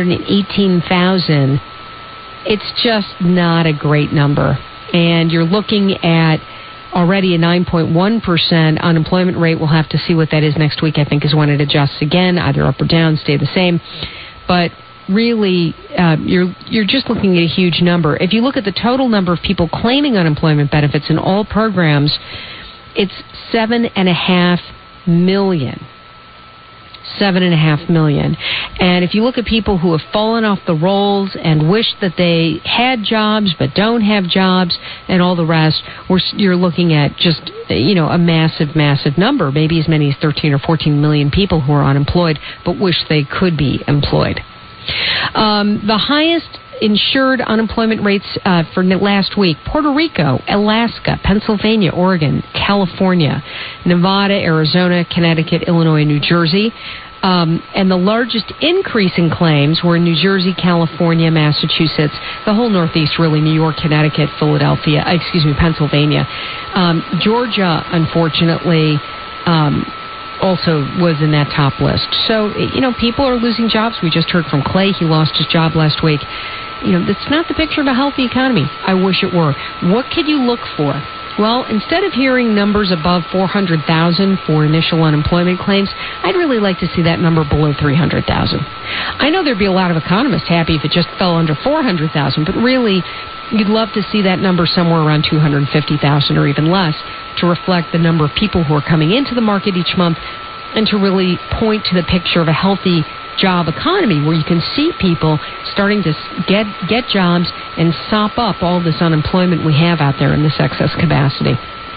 418,000, it's just not a great number. And you're looking at already a 9.1% unemployment rate. We'll have to see what that is next week, I think, is when it adjusts again, either up or down, stay the same. But really, you're just looking at a huge number. If you look at the total number of people claiming unemployment benefits in all programs, it's 7.5 million. 7.5 million. And if you look at people who have fallen off the rolls and wish that they had jobs but don't have jobs and all the rest, you're looking at just, a massive, massive number, maybe as many as 13 or 14 million people who are unemployed but wish they could be employed. The highest insured unemployment rates for last week: Puerto Rico, Alaska, Pennsylvania, Oregon, California, Nevada, Arizona, Connecticut, Illinois, New Jersey. And the largest increase in claims were in New Jersey, California, Massachusetts, the whole Northeast, really, New York, Connecticut, Pennsylvania. Georgia, unfortunately, also was in that top list. So, people are losing jobs. We just heard from Clay. He lost his job last week. That's not the picture of a healthy economy. I wish it were. What could you look for? Well, instead of hearing numbers above 400,000 for initial unemployment claims, I'd really like to see that number below 300,000. I know there'd be a lot of economists happy if it just fell under 400,000, but really, you'd love to see that number somewhere around 250,000 or even less to reflect the number of people who are coming into the market each month and to really point to the picture of a healthy job economy where you can see people starting to get jobs and sop up all this unemployment we have out there in this excess capacity.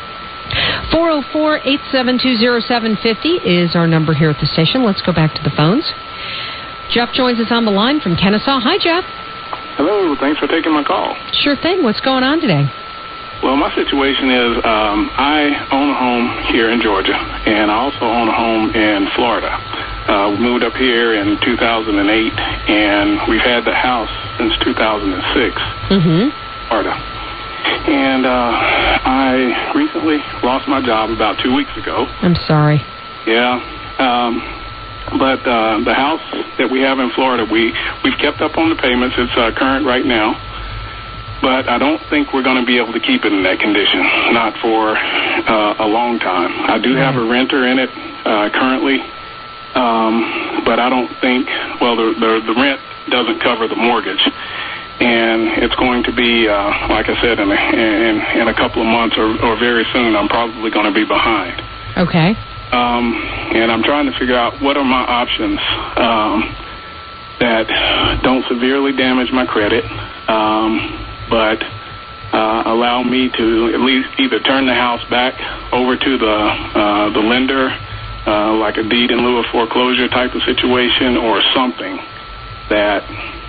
404-872-0750 is our number here at the station. Let's go back to the phones. Jeff joins us on the line from Kennesaw. Hi, Jeff. Hello. Thanks for taking my call. Sure thing. What's going on today? Well, my situation is I own a home here in Georgia, and I also own a home in Florida. We moved up here in 2008, and we've had the house since 2006, Florida. And I recently lost my job about 2 weeks ago. I'm sorry. Yeah. But the house that we have in Florida, we've kept up on the payments. It's current right now. But I don't think we're going to be able to keep it in that condition, not for a long time. I do have a renter in it currently, but I don't think, the rent doesn't cover the mortgage. And it's going to be, like I said, in a couple of months or very soon, I'm probably going to be behind. Okay. And I'm trying to figure out what are my options that don't severely damage my credit, but allow me to at least either turn the house back over to the lender, like a deed in lieu of foreclosure type of situation, or something that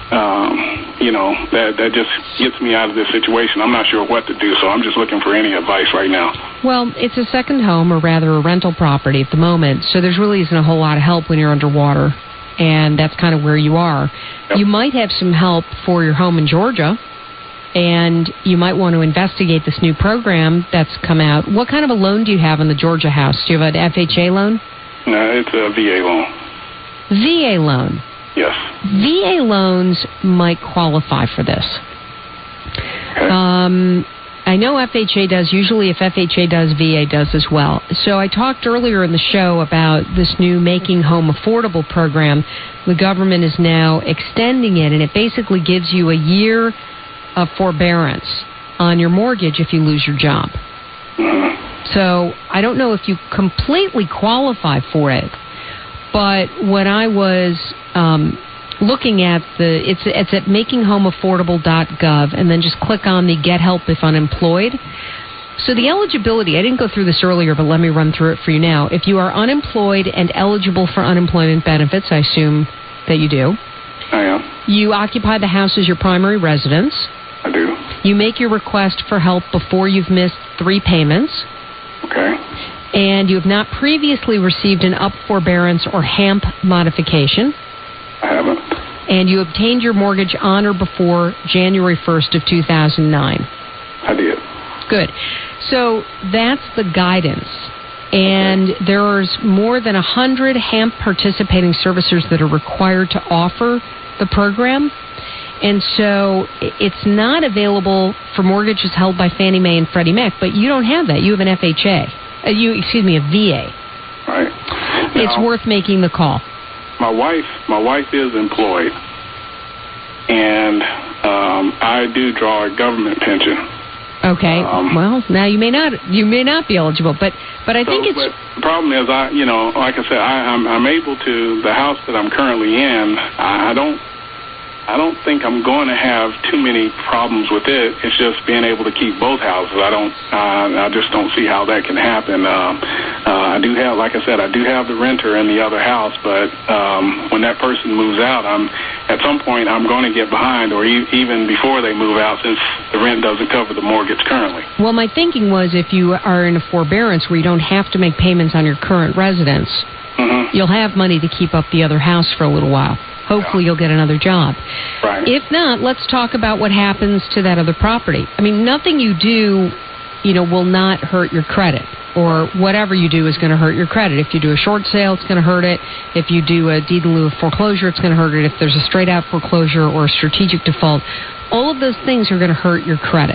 that just gets me out of this situation. I'm not sure what to do, so I'm just looking for any advice right now. Well, it's a second home, or rather a rental property at the moment, so there really isn't a whole lot of help when you're underwater, and that's kind of where you are. Yep. You might have some help for your home in Georgia, and you might want to investigate this new program that's come out. What kind of a loan do you have on the Georgia house? Do you have an FHA loan? No, it's a VA loan. VA loan? Yes. VA loans might qualify for this. Okay. I know FHA does. Usually if FHA does, VA does as well. So I talked earlier in the show about this new Making Home Affordable program. The government is now extending it, and it basically gives you a year of forbearance on your mortgage if you lose your job. So I don't know if you completely qualify for it, but when I was looking at it's at makinghomeaffordable.gov, and then just click on the Get Help If Unemployed. So the eligibility, I didn't go through this earlier, but let me run through it for you now. If you are unemployed and eligible for unemployment benefits, I assume that you do. I am. You occupy the house as your primary residence. I do. You make your request for help before you've missed 3 payments. Okay. And you have not previously received an up forbearance or HAMP modification. I haven't. And you obtained your mortgage on or before January 1st of 2009. I did. Good. So that's the guidance. And there's more than 100 HAMP participating servicers that are required to offer the program. And so it's not available for mortgages held by Fannie Mae and Freddie Mac, but you don't have that. You have an FHA. A VA. Right. It's worth making the call. My wife is employed, and I do draw a government pension. Okay. Well, now you may not be eligible, but I think it's. But the problem is, like I said, I'm able to the house that I'm currently in. I don't think I'm going to have too many problems with it. It's just being able to keep both houses. I just don't see how that can happen. I do have, like I said, I do have the renter in the other house, but when that person moves out, at some point I'm going to get behind, or even before they move out, since the rent doesn't cover the mortgage currently. Well, my thinking was if you are in a forbearance where you don't have to make payments on your current residence, you'll have money to keep up the other house for a little while. Hopefully you'll get another job. Right. If not, let's talk about what happens to that other property. I mean, nothing you do, will not hurt your credit, or whatever you do is going to hurt your credit. If you do a short sale, it's going to hurt it. If you do a deed in lieu of foreclosure, it's going to hurt it. If there's a straight-out foreclosure or a strategic default, all of those things are going to hurt your credit.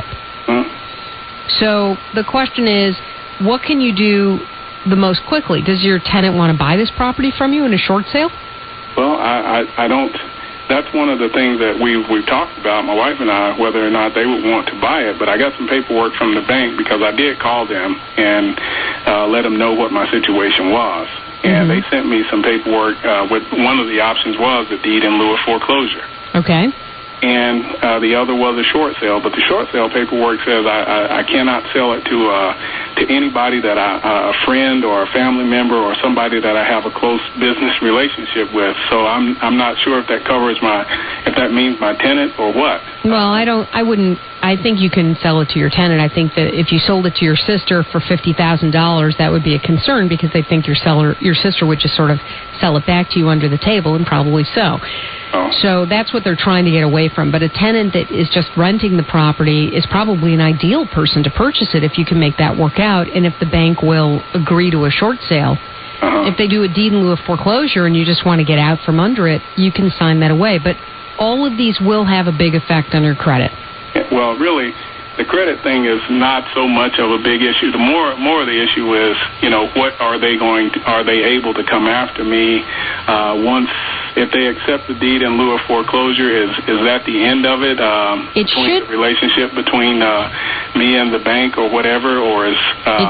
So the question is, what can you do the most quickly? Does your tenant want to buy this property from you in a short sale? Well, I don't. That's one of the things that we've talked about, my wife and I, whether or not they would want to buy it. But I got some paperwork from the bank because I did call them and let them know what my situation was. And they sent me some paperwork. With one of the options was the deed in lieu of foreclosure. Okay. And the other was a short sale. But the short sale paperwork says I cannot sell it to anybody that a friend or a family member or somebody that I have a close business relationship with. So I'm not sure if that covers if that means my tenant or what. Well, I think you can sell it to your tenant. I think that if you sold it to your sister for $50,000, that would be a concern because they think your sister would just sort of sell it back to you under the table, and probably so. So that's what they're trying to get away from. But a tenant that is just renting the property is probably an ideal person to purchase it if you can make that work out, and if the bank will agree to a short sale. If they do a deed in lieu of foreclosure and you just want to get out from under it, you can sign that away. But all of these will have a big effect on your credit. Well, really, the credit thing is not so much of a big issue. The more of the issue is, what are they able to come after me once, if they accept the deed in lieu of foreclosure? Is that the end of it? The relationship between me and the bank or whatever, or is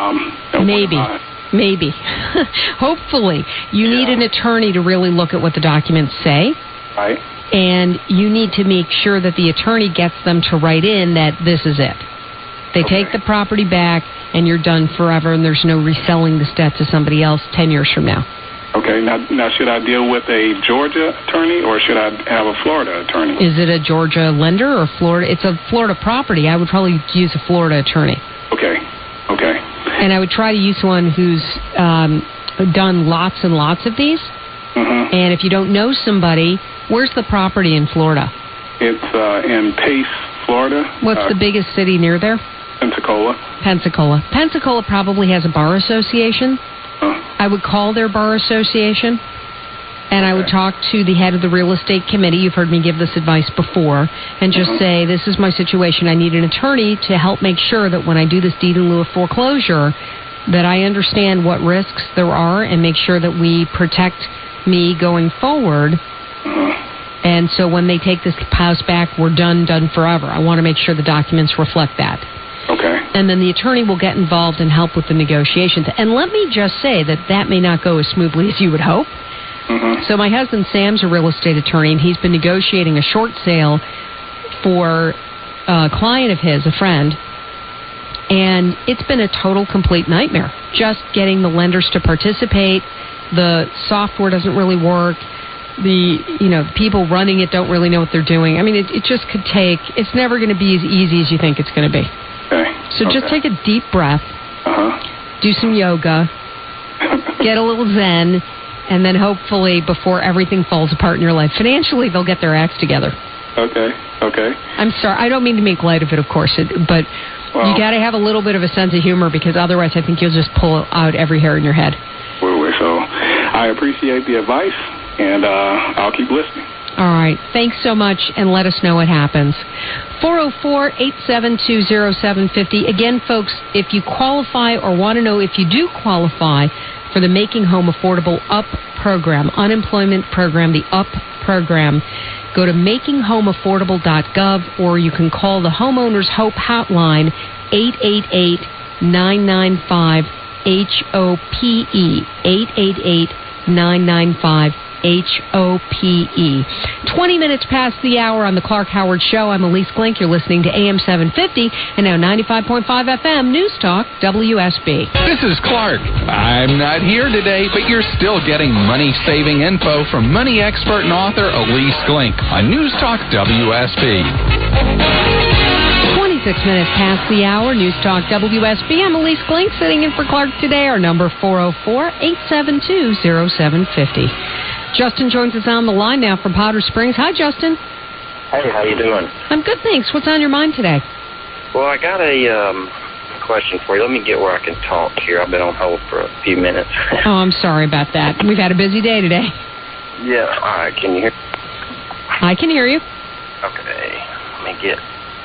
maybe. Hopefully. You need an attorney to really look at what the documents say. Right. And you need to make sure that the attorney gets them to write in that this is it. They take the property back, and you're done forever, and there's no reselling this debt to somebody else 10 years from now. Okay. Now should I deal with a Georgia attorney, or should I have a Florida attorney? Is it a Georgia lender or Florida? It's a Florida property. I would probably use a Florida attorney. Okay. And I would try to use one who's done lots and lots of these. And if you don't know somebody, where's the property in Florida? It's in Pace, Florida. What's the biggest city near there? Pensacola. Pensacola probably has a bar association. I would call their bar association, and I would talk to the head of the real estate committee. You've heard me give this advice before, and just say, this is my situation. I need an attorney to help make sure that when I do this deed in lieu of foreclosure, that I understand what risks there are and make sure that we protect me going forward. And so when they take this house back, we're done forever. I want to make sure the documents reflect that. Okay. And then the attorney will get involved and help with the negotiations. And let me just say that may not go as smoothly as you would hope. So my husband Sam's a real estate attorney, and he's been negotiating a short sale for a client of his, a friend. And it's been a total, complete nightmare. Just getting the lenders to participate. The software doesn't really work. The people running it don't really know what they're doing. I mean, it just could take. It's never going to be as easy as you think it's going to be. Okay. So just take a deep breath. Do some yoga. Get a little zen, and then hopefully, before everything falls apart in your life, financially, they'll get their acts together. Okay. I'm sorry. I don't mean to make light of it, of course, but you got to have a little bit of a sense of humor, because otherwise, I think you'll just pull out every hair in your head. So I appreciate the advice, and I'll keep listening. All right. Thanks so much, and let us know what happens. 404-872-0750. Again, folks, if you qualify or want to know if you do qualify for the Making Home Affordable UP program, unemployment program, the UP program, go to makinghomeaffordable.gov, or you can call the Homeowners Hope hotline, 888-995-HOPE. 888-995-HOPE. 20 minutes past the hour on the Clark Howard Show. I'm Elise Glink. You're listening to AM 750 and now 95.5 FM News Talk WSB. This is Clark. I'm not here today, but you're still getting money-saving info from money expert and author Elise Glink on News Talk WSB. 26 minutes past the hour, News Talk WSB. I'm Elise Glink, sitting in for Clark today. Our number 404-872-0750. Justin joins us on the line now from Powder Springs. Hi, Justin. Hey, how you doing? I'm good, thanks. What's on your mind today? Well, I got a question for you. Let me get where I can talk here. I've been on hold for a few minutes. Oh, I'm sorry about that. We've had a busy day today. Yeah, all right. Can you hear? I can hear you. Okay, let me get...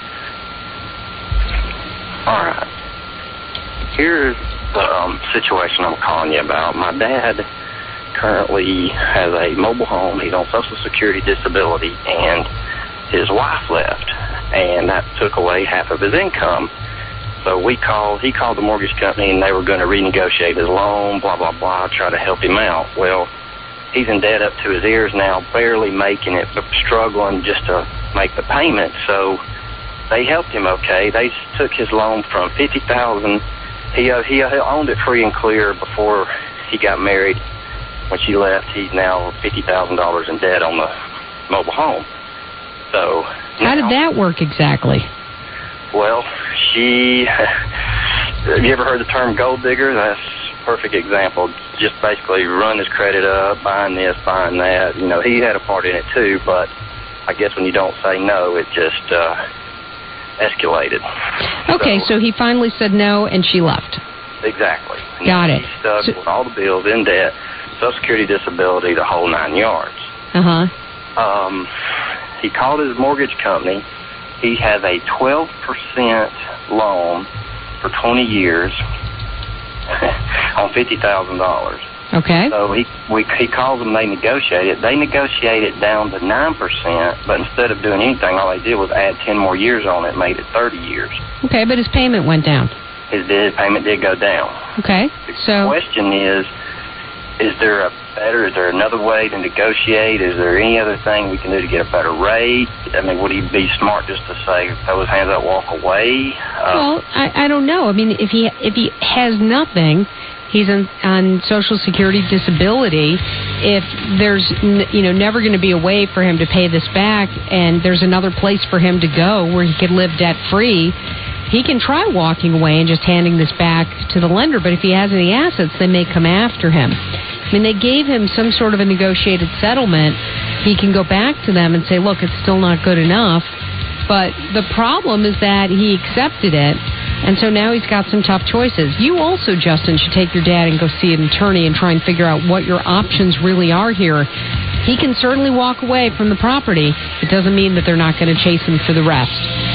All right. Here's the situation I'm calling you about. My dad currently has a mobile home. He's on Social Security disability, and his wife left, and that took away half of his income. So he called the mortgage company, and they were going to renegotiate his loan, blah, blah, blah, try to help him out. Well, he's in debt up to his ears now, barely making it, but struggling just to make the payment. So they helped him okay. They took his loan from $50,000. He owned it free and clear before he got married. When she left, he's now $50,000 in debt on the mobile home. So how did that work exactly? Well, have you ever heard the term gold digger? That's a perfect example. Just basically run his credit up, buying this, buying that. You know, he had a part in it too, but I guess when you don't say no, it just escalated. Okay, so he finally said no, and she left. Exactly. Got it. He's stuck with all the bills, in debt, Social Security disability, the whole 9 yards. Uh-huh. He called his mortgage company. He has a 12% loan for 20 years on $50,000. Okay. So he calls them, they negotiate it. They negotiate it down to 9%, but instead of doing anything, all they did was add 10 more years on it, made it 30 years. Okay, but his payment went down. His payment did go down. Okay, The question is there another way to negotiate? Is there any other thing we can do to get a better rate? I mean, would he be smart just to say, throw his hands up, walk away? Well, I don't know. I mean, if he has nothing, he's on Social Security disability. If there's never going to be a way for him to pay this back, and there's another place for him to go where he could live debt free, he can try walking away and just handing this back to the lender. But if he has any assets, they may come after him. I mean, they gave him some sort of a negotiated settlement. He can go back to them and say, look, it's still not good enough. But the problem is that he accepted it, and so now he's got some tough choices. You also, Justin, should take your dad and go see an attorney and try and figure out what your options really are here. He can certainly walk away from the property. It doesn't mean that they're not going to chase him for the rest.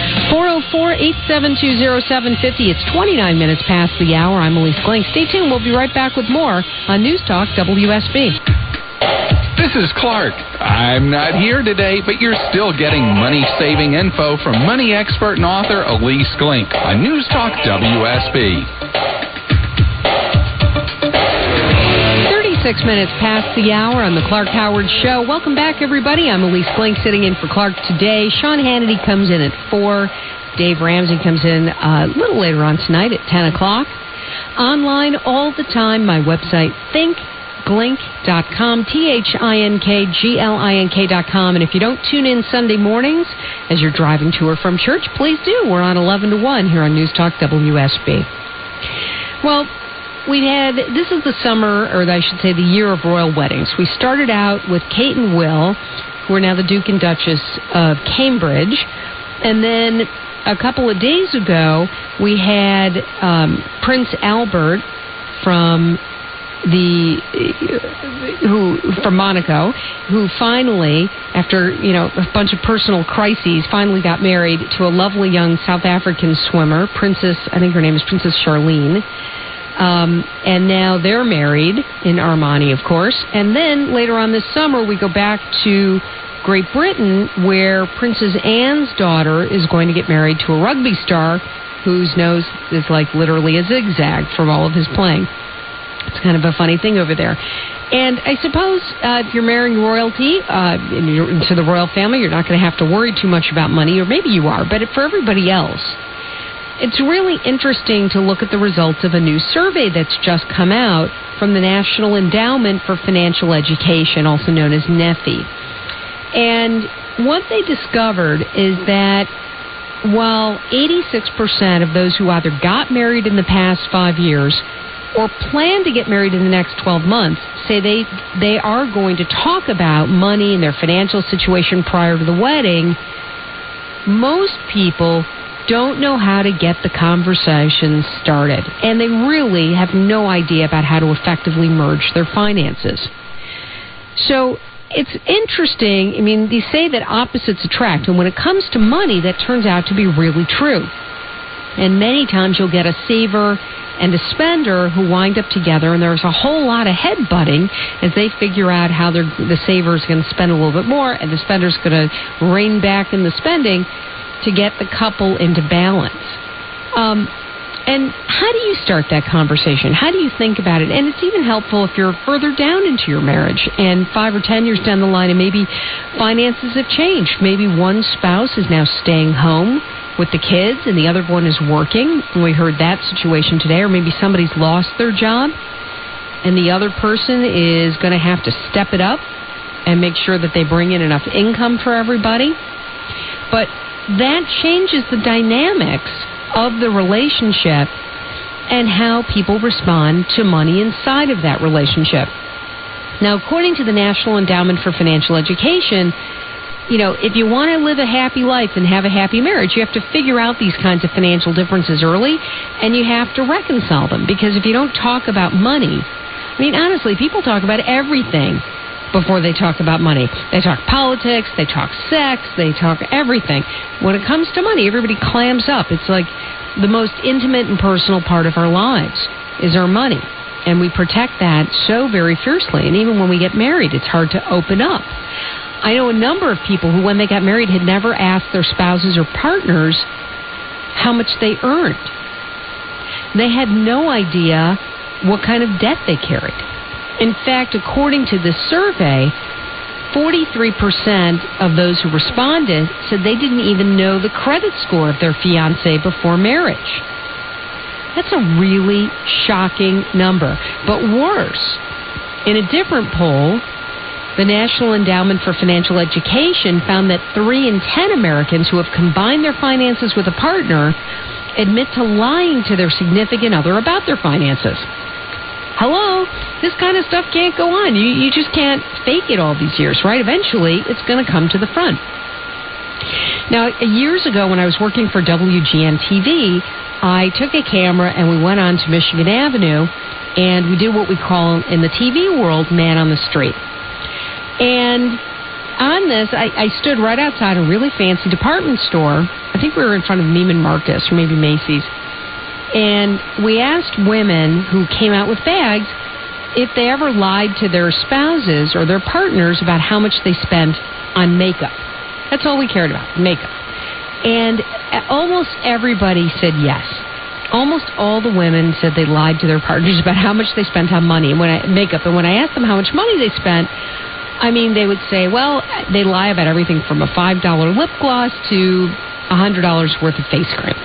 404-872-0750. It's 29 minutes past the hour. I'm Elise Glink. Stay tuned. We'll be right back with more on News Talk WSB. This is Clark. I'm not here today, but you're still getting money-saving info from money expert and author Elise Glink on News Talk WSB. 36 minutes past the hour on the Clark Howard Show. Welcome back, everybody. I'm Elise Glink, sitting in for Clark today. Sean Hannity comes in at 4. Dave Ramsey comes in a little later on tonight at 10 o'clock. Online all the time, my website, thinkglink.com, thinkglink.com. And if you don't tune in Sunday mornings as you're driving to or from church, please do. We're on 11 to 1 here on News Talk WSB. Well, this is the summer, or I should say the year of royal weddings. We started out with Kate and Will, who are now the Duke and Duchess of Cambridge. And then a couple of days ago, we had Prince Albert from Monaco, who finally, after a bunch of personal crises, finally got married to a lovely young South African swimmer, Princess, I think her name is Princess Charlene. And now they're married in Armani, of course. And then later on this summer, we go back to Great Britain, where Princess Anne's daughter is going to get married to a rugby star whose nose is like literally a zigzag from all of his playing. It's kind of a funny thing over there. And I suppose if you're marrying royalty into the royal family, you're not going to have to worry too much about money, or maybe you are. But for everybody else, it's really interesting to look at the results of a new survey that's just come out from the National Endowment for Financial Education, also known as NEFI. And what they discovered is that while 86% of those who either got married in the past 5 years or plan to get married in the next 12 months say they are going to talk about money and their financial situation prior to the wedding, most people don't know how to get the conversation started. And they really have no idea about how to effectively merge their finances. So it's interesting. I mean, they say that opposites attract. And when it comes to money, that turns out to be really true. And many times you'll get a saver and a spender who wind up together, and there's a whole lot of headbutting as they figure out how the saver is going to spend a little bit more and the spender is going to rein back in the spending to get the couple into balance. And how do you start that conversation? How do you think about it? And it's even helpful if you're further down into your marriage and 5 or 10 years down the line and maybe finances have changed. Maybe one spouse is now staying home with the kids and the other one is working. And we heard that situation today. Or maybe somebody's lost their job and the other person is going to have to step it up and make sure that they bring in enough income for everybody. But that changes the dynamics of the relationship and how people respond to money inside of that relationship. Now, according to the National Endowment for Financial Education, you know, if you want to live a happy life and have a happy marriage, you have to figure out these kinds of financial differences early, and you have to reconcile them. Because if you don't talk about money, I mean, honestly, people talk about everything before they talk about money. They talk politics, they talk sex, they talk everything. When it comes to money, everybody clams up. It's like the most intimate and personal part of our lives is our money. And we protect that so very fiercely. And even when we get married, it's hard to open up. I know a number of people who, when they got married, had never asked their spouses or partners how much they earned. They had no idea what kind of debt they carried. In fact, according to this survey, 43% of those who responded said they didn't even know the credit score of their fiancé before marriage. That's a really shocking number. But worse, in a different poll, the National Endowment for Financial Education found that 3 in 10 Americans who have combined their finances with a partner admit to lying to their significant other about their finances. Hello, this kind of stuff can't go on. You just can't fake it all these years, right? Eventually, it's going to come to the front. Now, years ago when I was working for WGN-TV, I took a camera and we went on to Michigan Avenue, and we did what we call in the TV world, man on the street. And on this, I stood right outside a really fancy department store. I think we were in front of Neiman Marcus or maybe Macy's. And we asked women who came out with bags if they ever lied to their spouses or their partners about how much they spent on makeup. That's all we cared about, makeup. And almost everybody said yes. Almost all the women said they lied to their partners about how much they spent on money and makeup. And when I asked them how much money they spent, I mean, they would say, well, they lie about everything from a $5 lip gloss to $100 worth of face cream.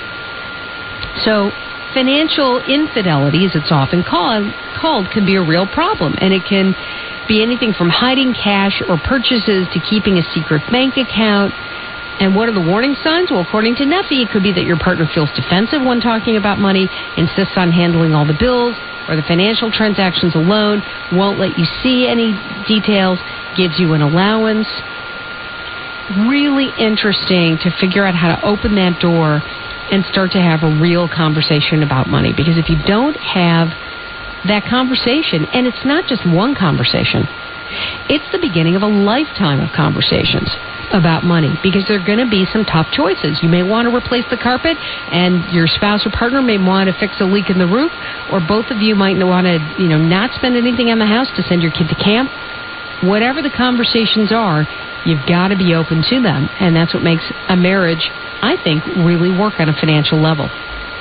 So financial infidelity, as it's often called, can be a real problem. And it can be anything from hiding cash or purchases to keeping a secret bank account. And what are the warning signs? Well, according to NEFI, it could be that your partner feels defensive when talking about money, insists on handling all the bills or the financial transactions alone, won't let you see any details, gives you an allowance. Really interesting to figure out how to open that door and start to have a real conversation about money. Because if you don't have that conversation, and it's not just one conversation, it's the beginning of a lifetime of conversations about money, because there are going to be some tough choices. You may want to replace the carpet, and your spouse or partner may want to fix a leak in the roof, or both of you might want to, not spend anything on the house to send your kid to camp. Whatever the conversations are, you've got to be open to them, and that's what makes a marriage, I think, really work on a financial level.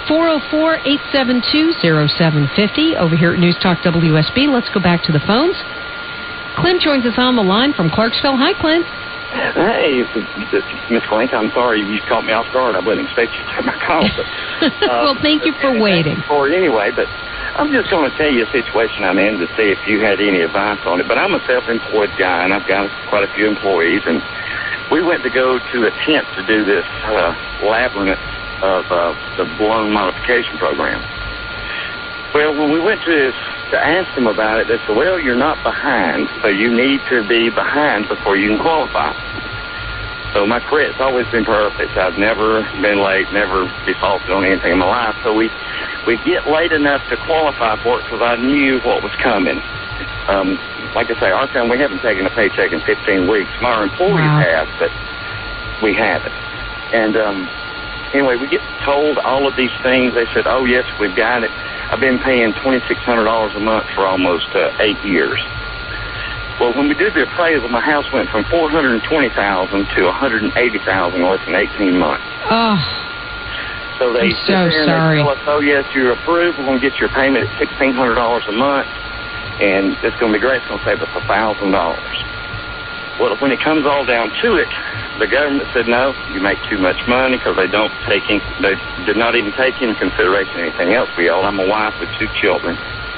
404-872-0750 over here at News Talk WSB. Let's go back to the phones. Clint joins us on the line from Clarksville. Hi, Clint. Hey, Miss Clint, I'm sorry you caught me off guard. I wasn't expecting you to take my call. But, well, thank you for waiting. Anyway, but I'm just going to tell you a situation I'm in to see if you had any advice on it. But I'm a self-employed guy, and I've got quite a few employees, and we went to go to attempt to do this labyrinth of the loan modification program. Well, when we went to ask them about it, they said, well, you're not behind, so you need to be behind before you can qualify. So my credit's always been perfect. I've never been late, never defaulted on anything in my life. So we get late enough to qualify for it because I knew what was coming. Like I say, our family, we haven't taken a paycheck in 15 weeks. My employees have, but we haven't. And anyway, we get told all of these things. They said, oh, yes, we've got it. I've been paying $2,600 a month for almost 8 years. Well, when we did the appraisal, my house went from $420,000 to $180,000 in less than 18 months. Oh, so they I'm so sorry. They tell us, oh, yes, you're approved. We're going to get your payment at $1,600 a month, and it's going to be great. It's going to save us $1,000. Well, when it comes all down to it, the government said, no, you make too much money because they did not even take into consideration anything else we owe. I'm a wife with 2 children.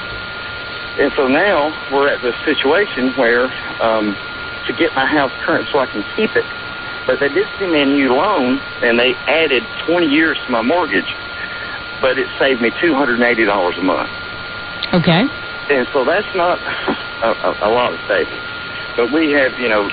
And so now we're at this situation where to get my house current so I can keep it, but they did send me a new loan, and they added 20 years to my mortgage, but it saved me $280 a month. Okay. And so that's not a lot of savings. But we have,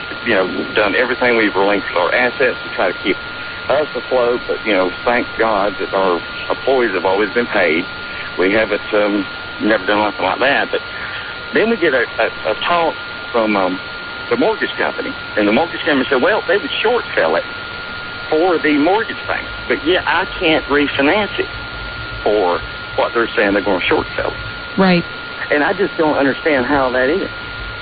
done everything. We've relinquished our assets to try to keep us afloat. But, thank God that our employees have always been paid. We haven't never done nothing like that. But then we get a talk from the mortgage company. And the mortgage company said, well, they would short sell it for the mortgage thing. But, yeah, I can't refinance it for what they're saying they're going to short sell it. Right. And I just don't understand how that is.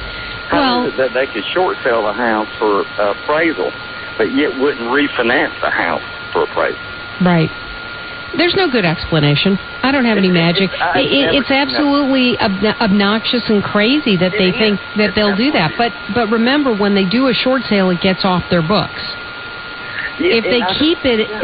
How is it that they could short sell the house for appraisal, but yet wouldn't refinance the house for appraisal? Right. There's no good explanation. I don't have any magic. It's absolutely obnoxious and crazy that they think that they'll do that. But remember, when they do a short sale, it gets off their books. If they keep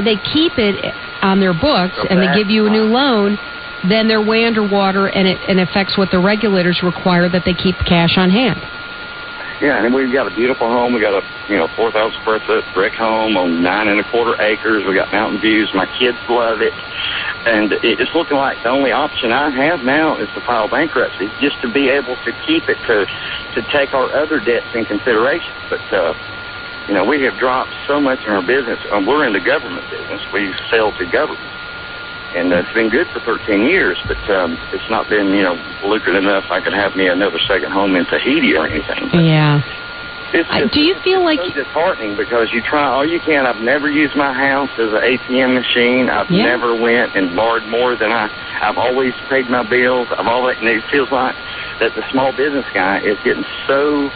it on their books and they give you a new loan, then they're way underwater, and it affects what the regulators require, that they keep cash on hand. Yeah, and we've got a beautiful home. We got a 4,000 square foot brick home on 9 1/4 acres. We got mountain views. My kids love it, and it's looking like the only option I have now is to file bankruptcy, just to be able to keep it, to take our other debts in consideration. But we have dropped so much in our business. We're in the government business. We sell to government. And it's been good for 13 years, but it's not been, lucrative enough I could have me another second home in Tahiti or anything. But yeah. Do you feel like it's so disheartening because you try all you can? I've never used my house as an ATM machine. I've never went and borrowed more than I've always paid my bills. And it feels like that the small business guy is getting so,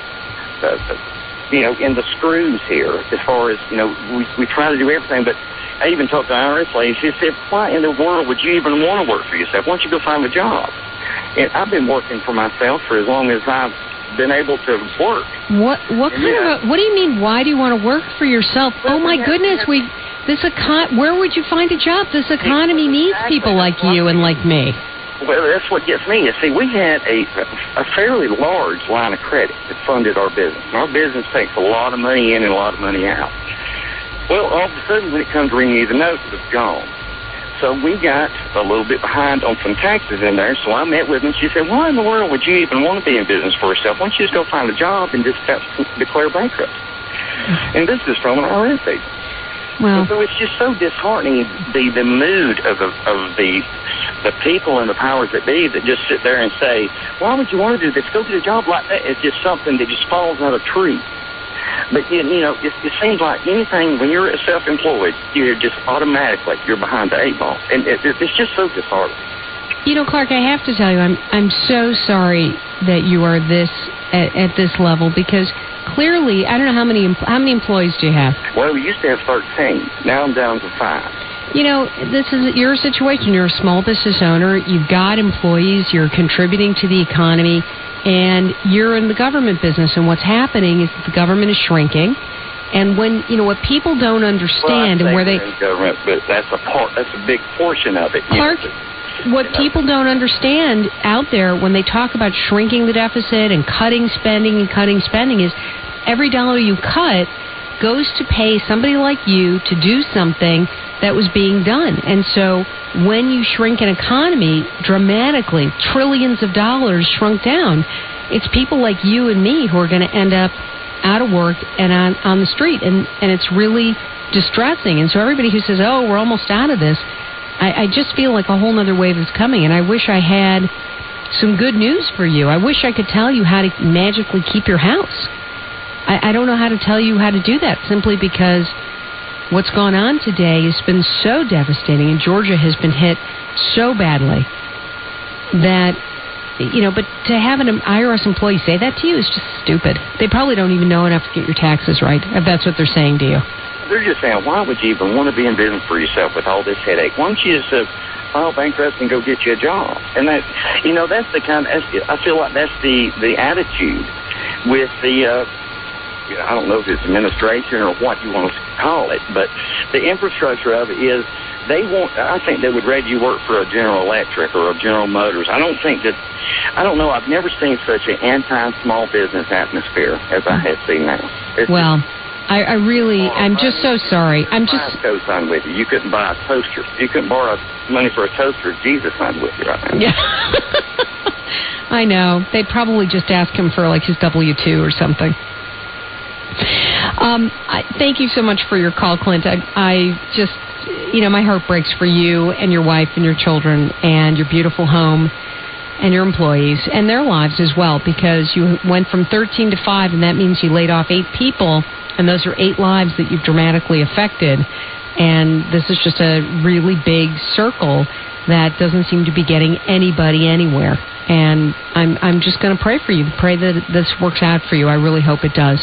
in the screws here as far as, we try to do everything, but I even talked to the IRS lady. She said, why in the world would you even want to work for yourself? Why don't you go find a job? And I've been working for myself for as long as I've been able to work. What do you mean, why do you want to work for yourself? Well, oh, my goodness, where would you find a job? This economy needs people like you and like me. Well, that's what gets me. You see, we had a fairly large line of credit that funded our business. And our business takes a lot of money in and a lot of money out. Well, all of a sudden, when it comes to ringing the notes, it's gone. So we got a little bit behind on some taxes in there. So I met with them. She said, why in the world would you even want to be in business for yourself? Why don't you just go find a job and just declare bankruptcy? And this is from an IRS agent. Well, so it's just so disheartening, the mood of the people and the powers that be that just sit there and say, why would you want to do this? Go get a job like that. It's just something that just falls out of a tree. But, it seems like anything, when you're self-employed, you're just automatically, you're behind the 8 ball. And it's just so disheartening. Clark, I have to tell you, I'm so sorry that you are at this level, because clearly, I don't know how many employees do you have? Well, we used to have 13. Now I'm down to 5. You know, this is your situation. You're a small business owner. You've got employees. You're contributing to the economy, and you're in the government business. And what's happening is that the government is shrinking. And when what people don't understand, and where they government, but that's a big portion of it. Clark, what people don't understand out there when they talk about shrinking the deficit and cutting spending is every dollar you cut goes to pay somebody like you to do something that was being done. And so when you shrink an economy dramatically, trillions of dollars shrunk down, it's people like you and me who are going to end up out of work and on the street. And it's really distressing. And so everybody who says, oh, we're almost out of this, I just feel like a whole other wave is coming. And I wish I had some good news for you. I wish I could tell you how to magically keep your house. I don't know how to tell you how to do that, simply because what's gone on today has been so devastating, and Georgia has been hit so badly that, but to have an IRS employee say that to you is just stupid. They probably don't even know enough to get your taxes right, if that's what they're saying to you. They're just saying, why would you even want to be in business for yourself with all this headache? Why don't you just file bankruptcy and go get you a job? And that, that's the kind of, I feel like that's the attitude with the, I don't know if it's administration or what you want to call it, but the infrastructure of it is I think they would rather you work for a General Electric or a General Motors. I don't know, I've never seen such an anti-small business atmosphere as I have seen now. I'm just so sorry. I'm just co-sign with you. You couldn't buy a toaster. You couldn't borrow money for a toaster. Jesus signed with you right now. Yeah. I know. They'd probably just ask him for his W-2 or something. Thank you so much for your call, Clint. I just, my heart breaks for you and your wife and your children and your beautiful home and your employees and their lives as well, because you went from 13 to 5, and that means you laid off 8 people, and those are 8 lives that you've dramatically affected. And this is just a really big circle that doesn't seem to be getting anybody anywhere. And I'm just going to pray for you, pray that this works out for you. I really hope it does.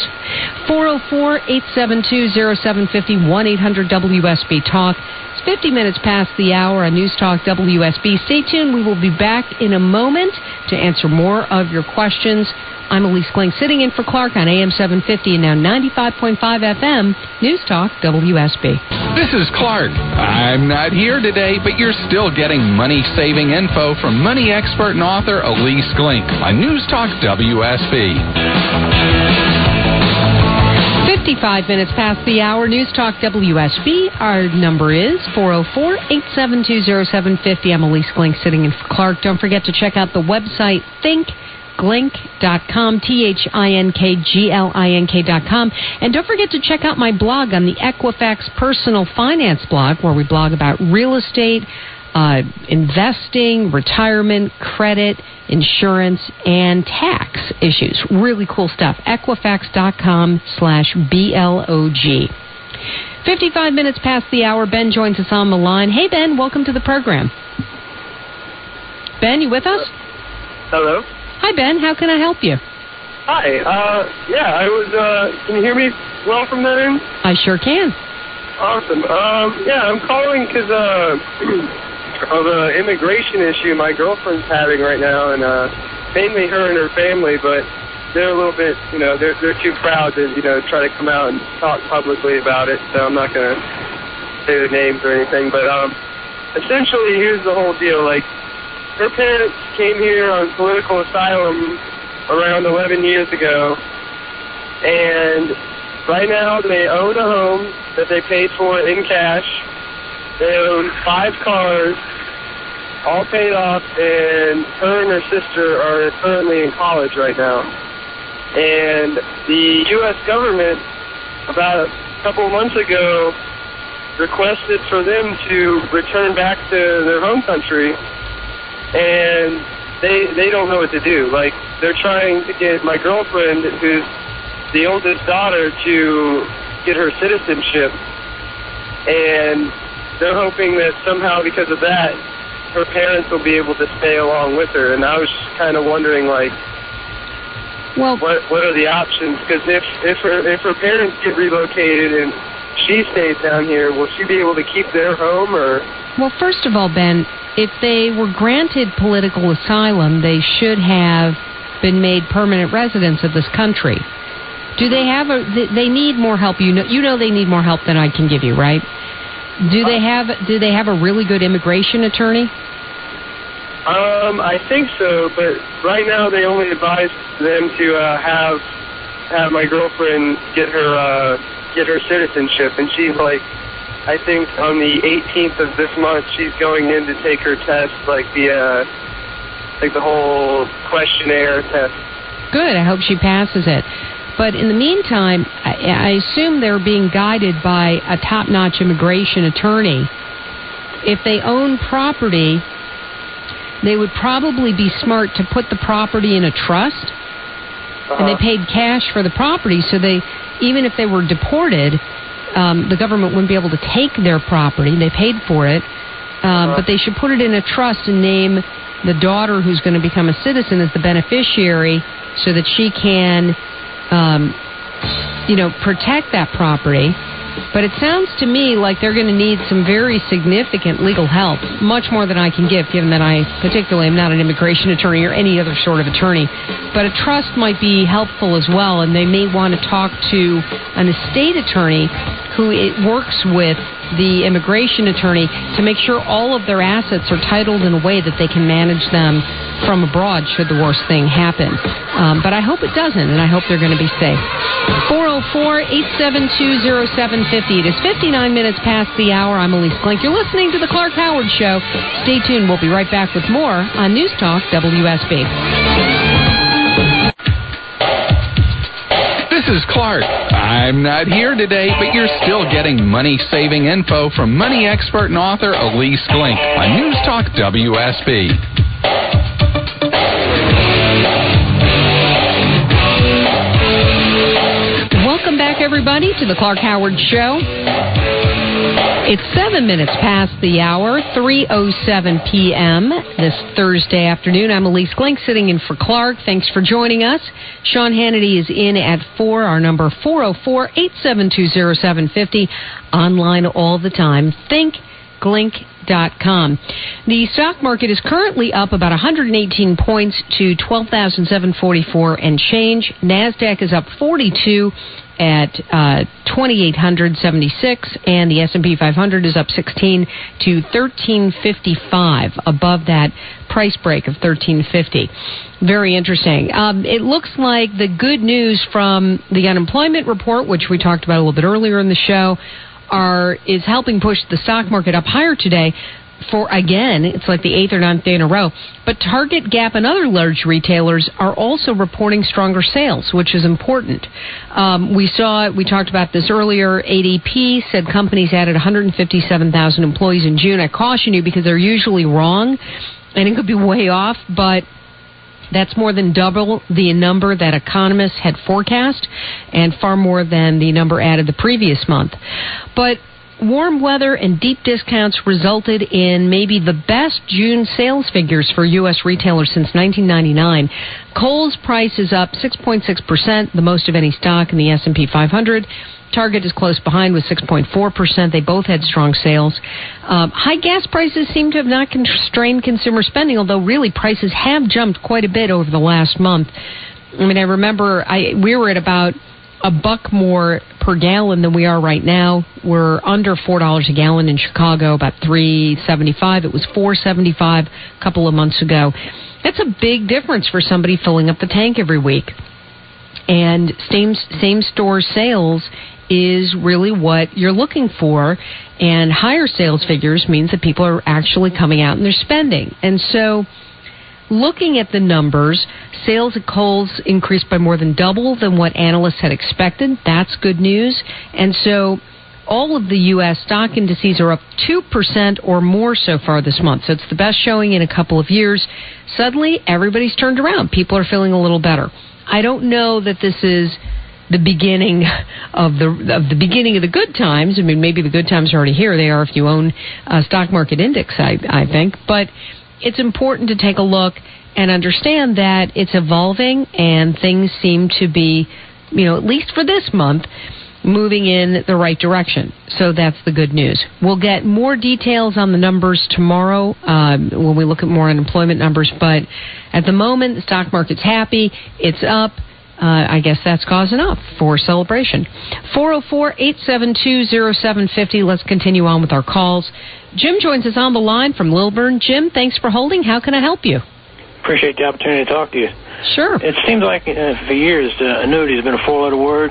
404-872-0750, 1-800-WSB-TALK. It's 50 minutes past the hour on News Talk WSB. Stay tuned. We will be back in a moment to answer more of your questions. I'm Elise Kling, sitting in for Clark on AM 750 and now 95.5 FM, News Talk WSB. This is Clark. I'm not here today, but you're still getting money-saving info from money expert and author Elise Glink on News Talk WSB. 55 minutes past the hour, News Talk WSB. Our number is 404-872-0750. I'm Elise Glink, sitting in for Clark. Don't forget to check out the website, thinkglink.com, thinkglink.com. And don't forget to check out my blog on the Equifax Personal Finance blog, where we blog about real estate, investing, retirement, credit, insurance, and tax issues. Really cool stuff. Equifax.com/BLOG. 55 minutes past the hour. Ben joins us on the line. Hey, Ben, welcome to the program. Ben, you with us? Hello. Hi, Ben. How can I help you? Hi. I was, can you hear me well from that end? I sure can. Awesome. I'm calling because of the immigration issue my girlfriend's having right now, and mainly her and her family, but they're a little bit, they're too proud to, try to come out and talk publicly about it, so I'm not going to say their names or anything, but essentially here's the whole deal. Her parents came here on political asylum around 11 years ago, and right now they own a home that they paid for in cash. They own 5 cars, all paid off, and her and her sister are currently in college right now. And the U.S. government, about a couple of months ago, requested for them to return back to their home country, and they don't know what to do. They're trying to get my girlfriend, who's the oldest daughter, to get her citizenship, and they're hoping that somehow because of that, her parents will be able to stay along with her. And I was just kind of wondering, what are the options? Because if her parents get relocated and she stays down here, will she be able to keep their home, or? Well, first of all, Ben, if they were granted political asylum, they should have been made permanent residents of this country. Do they have they need more help? You know they need more help than I can give you, right? Do they have a really good immigration attorney? I think so, but right now they only advise them to have my girlfriend get her citizenship, and she's like, I think on the 18th of this month she's going in to take her test, like the whole questionnaire test. Good. I hope she passes it. But in the meantime, I assume they're being guided by a top-notch immigration attorney. If they own property, they would probably be smart to put the property in a trust, and they paid cash for the property, so even if they were deported, the government wouldn't be able to take their property. They paid for it, but they should put it in a trust and name the daughter who's going to become a citizen as the beneficiary so that she can, protect that property. But it sounds to me like they're going to need some very significant legal help, much more than I can give, given that I particularly am not an immigration attorney or any other sort of attorney. But a trust might be helpful as well, and they may want to talk to an estate attorney who works with the immigration attorney to make sure all of their assets are titled in a way that they can manage them from abroad should the worst thing happen. But I hope it doesn't, and I hope they're going to be safe. 404-872-0750. It is 59 minutes past the hour. I'm Elise Klink. You're listening to The Clark Howard Show. Stay tuned. We'll be right back with more on News Talk WSB. This is Clark. I'm not here today, but you're still getting money-saving info from money expert and author Elise Klink on News Talk WSB. Welcome back, everybody, to the Clark Howard Show. It's 7 minutes past the hour, 3:07 p.m. this Thursday afternoon. I'm Elise Klink, sitting in for Clark. Thanks for joining us. Sean Hannity is in at 4. Our number, 404-872-0750. Online all the time. ThinkGlink.com. The stock market is currently up about 118 points to 12,744 and change. NASDAQ is up 42 at 2,876, and the S&P 500 is up 16 to 1355, above that price break of 1350. Very interesting. It looks like the good news from the unemployment report, which we talked about a little bit earlier in the show, is helping push the stock market up higher today. For, again, it's like the 8th or 9th day in a row. But Target, Gap, and other large retailers are also reporting stronger sales, which is important. We talked about this earlier. ADP said companies added 157,000 employees in June. I caution you because they're usually wrong, and it could be way off, but that's more than double the number that economists had forecast, and far more than the number added the previous month. But warm weather and deep discounts resulted in maybe the best June sales figures for U.S. retailers since 1999. Kohl's price is up 6.6%, the most of any stock in the S&P 500. Target is close behind with 6.4%. They both had strong sales. High gas prices seem to have not constrained consumer spending, although really prices have jumped quite a bit over the last month. I mean, I remember we were at about $1 more per gallon than we are right now. We're under $4 a gallon in Chicago, about $3.75. It was $4.75 a couple of months ago. That's a big difference for somebody filling up the tank every week. And same store sales is really what you're looking for, and higher sales figures means that people are actually coming out and they're spending. And so, looking at the numbers, sales at Kohl's increased by more than double than what analysts had expected. That's good news. And so all of the U.S. stock indices are up 2% or more so far this month. So it's the best showing in a couple of years. Suddenly, everybody's turned around. People are feeling a little better. I don't know that this is the beginning of the beginning of the good times. I mean, maybe the good times are already here. They are if you own a stock market index, I think. But it's important to take a look and understand that it's evolving, and things seem to be, at least for this month, moving in the right direction. So that's the good news. We'll get more details on the numbers tomorrow when we look at more unemployment numbers. But at the moment, the stock market's happy. It's up. I guess that's cause enough for celebration. 404-872-0750. Let's continue on with our calls. Jim joins us on the line from Lilburn. Jim, thanks for holding. How can I help you? Appreciate the opportunity to talk to you. Sure. It seems like for years annuity has been a 4-letter word.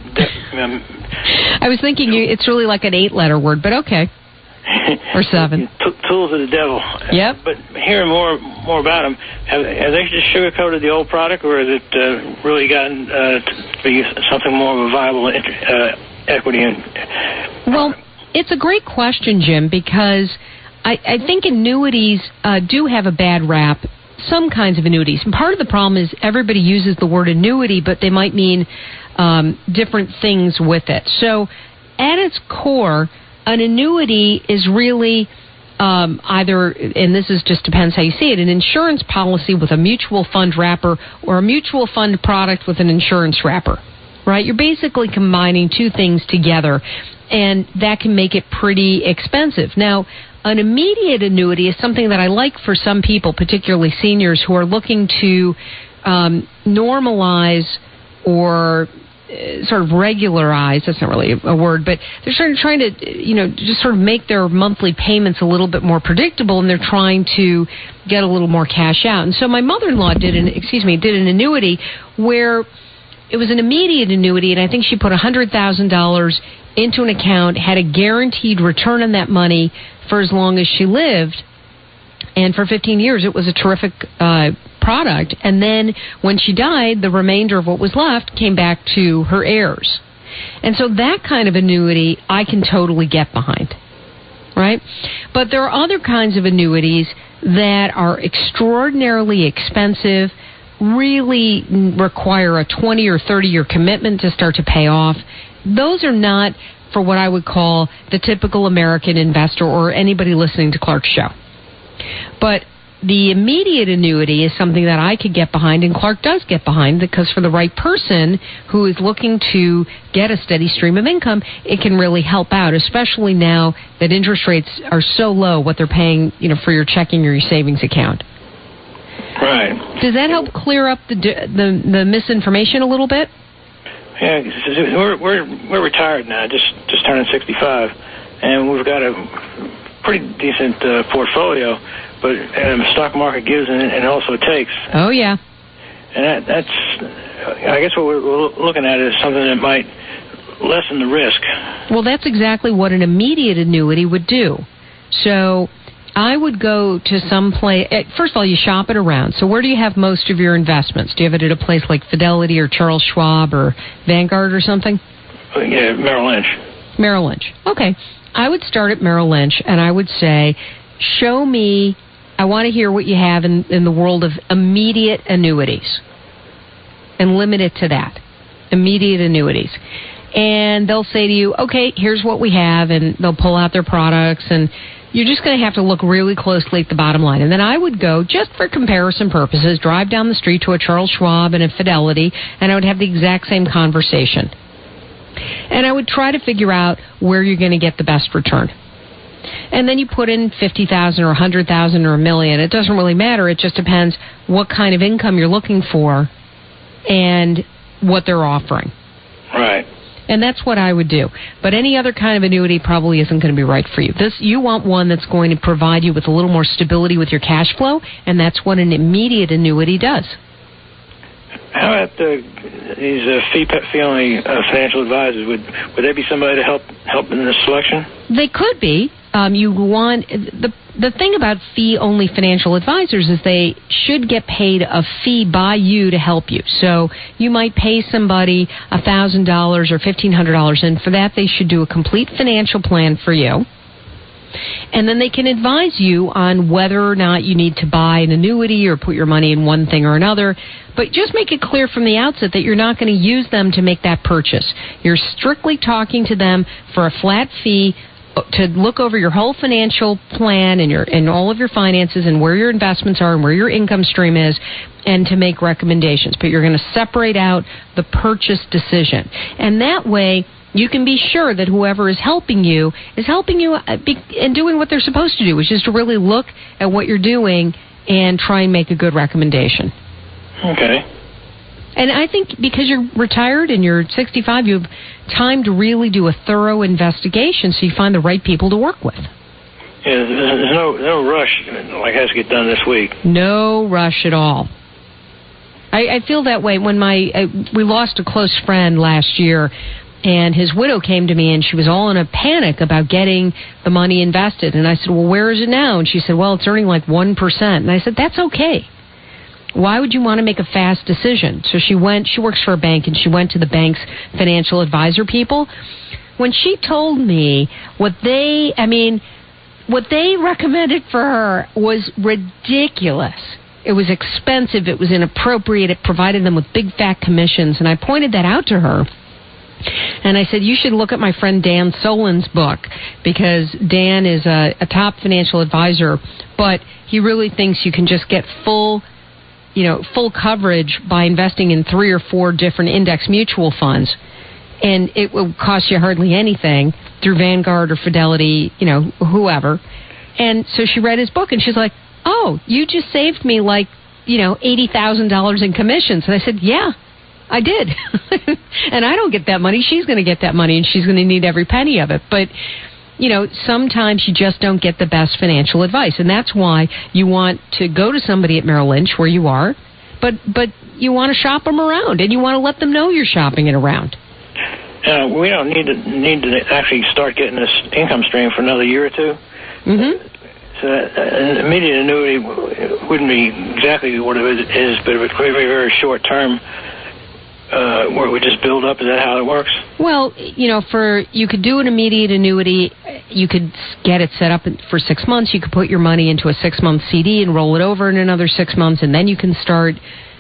I was thinking it's really like an 8-letter word, but okay. Or 7. Tools of the devil. Yep. But hearing more about them, have they just sugarcoated the old product, or has it really gotten to be something more of a viable equity? Well, it's a great question, Jim, because I think annuities do have a bad rap. Some kinds of annuities. And part of the problem is everybody uses the word annuity, but they might mean different things with it. So at its core, an annuity is really either, and this is just depends how you see it, an insurance policy with a mutual fund wrapper or a mutual fund product with an insurance wrapper, right? You're basically combining two things together, and that can make it pretty expensive. Now, an immediate annuity is something that I like for some people, particularly seniors, who are looking to normalize or sort of regularize, that's not really a word, but they're sort of trying to, just sort of make their monthly payments a little bit more predictable, and they're trying to get a little more cash out. And so my mother-in-law did an annuity where it was an immediate annuity, and I think she put $100,000 into an account, had a guaranteed return on that money for as long as she lived, and for 15 years it was a terrific product. And then when she died, the remainder of what was left came back to her heirs. And so that kind of annuity I can totally get behind, right? But there are other kinds of annuities that are extraordinarily expensive, really require a 20 or 30-year commitment to start to pay off. Those are not for what I would call the typical American investor or anybody listening to Clark's show. But the immediate annuity is something that I could get behind, and Clark does get behind, because for the right person who is looking to get a steady stream of income, it can really help out, especially now that interest rates are so low, what they're paying, for your checking or your savings account. Right. Does that help clear up the misinformation a little bit? Yeah, we're retired now, just turning 65, and we've got a pretty decent portfolio, but the stock market gives and also takes. Oh, yeah. And that's, I guess what we're looking at is something that might lessen the risk. Well, that's exactly what an immediate annuity would do. So I would go to some place. First of all, you shop it around. So where do you have most of your investments? Do you have it at a place like Fidelity or Charles Schwab or Vanguard or something? Yeah, Merrill Lynch. Merrill Lynch. Okay. I would start at Merrill Lynch, and I would say, show me, I want to hear what you have in the world of immediate annuities, and limit it to that, immediate annuities. And they'll say to you, okay, here's what we have, and they'll pull out their products, and you're just going to have to look really closely at the bottom line. And then I would go, just for comparison purposes, drive down the street to a Charles Schwab and a Fidelity, and I would have the exact same conversation. And I would try to figure out where you're going to get the best return. And then you put in $50,000 or $100,000 or $1 million. It doesn't really matter. It just depends what kind of income you're looking for and what they're offering. Right. And that's what I would do. But any other kind of annuity probably isn't going to be right for you. You want one that's going to provide you with a little more stability with your cash flow, and that's what an immediate annuity does. How about these fee-only financial advisors? Would there be somebody to help in the selection? They could be. You want the thing about fee-only financial advisors is they should get paid a fee by you to help you. So you might pay somebody $1,000 or $1,500, and for that they should do a complete financial plan for you. And then they can advise you on whether or not you need to buy an annuity or put your money in one thing or another. But just make it clear from the outset that you're not going to use them to make that purchase. You're strictly talking to them for a flat fee to look over your whole financial plan and all of your finances and where your investments are and where your income stream is, and to make recommendations. But you're going to separate out the purchase decision. And that way, you can be sure that whoever is helping you and doing what they're supposed to do, which is to really look at what you're doing and try and make a good recommendation. Okay. And I think because you're retired and you're 65, you have time to really do a thorough investigation so you find the right people to work with. Yeah, there's no rush, like has to get done this week. No rush at all. I feel that way when we lost a close friend last year, and his widow came to me, and she was all in a panic about getting the money invested. And I said, well, where is it now? And she said, well, it's earning like 1%. And I said, that's okay. Why would you want to make a fast decision? So she works for a bank, and she went to the bank's financial advisor people. When she told me what they recommended for her was ridiculous. It was expensive. It was inappropriate. It provided them with big fat commissions. And I pointed that out to her. And I said, you should look at my friend Dan Solin's book, because Dan is a top financial advisor, but he really thinks you can just get full coverage by investing in 3 or 4 different index mutual funds. And it will cost you hardly anything through Vanguard or Fidelity, whoever. And so she read his book, and she's like, oh, you just saved me $80,000 in commissions. And I said, yeah, I did. And I don't get that money. She's going to get that money, and she's going to need every penny of it. But, sometimes you just don't get the best financial advice. And that's why you want to go to somebody at Merrill Lynch where you are, but you want to shop them around, and you want to let them know you're shopping it around. We don't need to actually start getting this income stream for another year or two. Mm-hmm. So an immediate annuity wouldn't be exactly what it is, but it would be very, very short term, where it would just build up. Is that how it works? Well, you could do an immediate annuity. You could get it set up for 6 months. You could put your money into a 6-month CD and roll it over in another 6 months, and then you can start,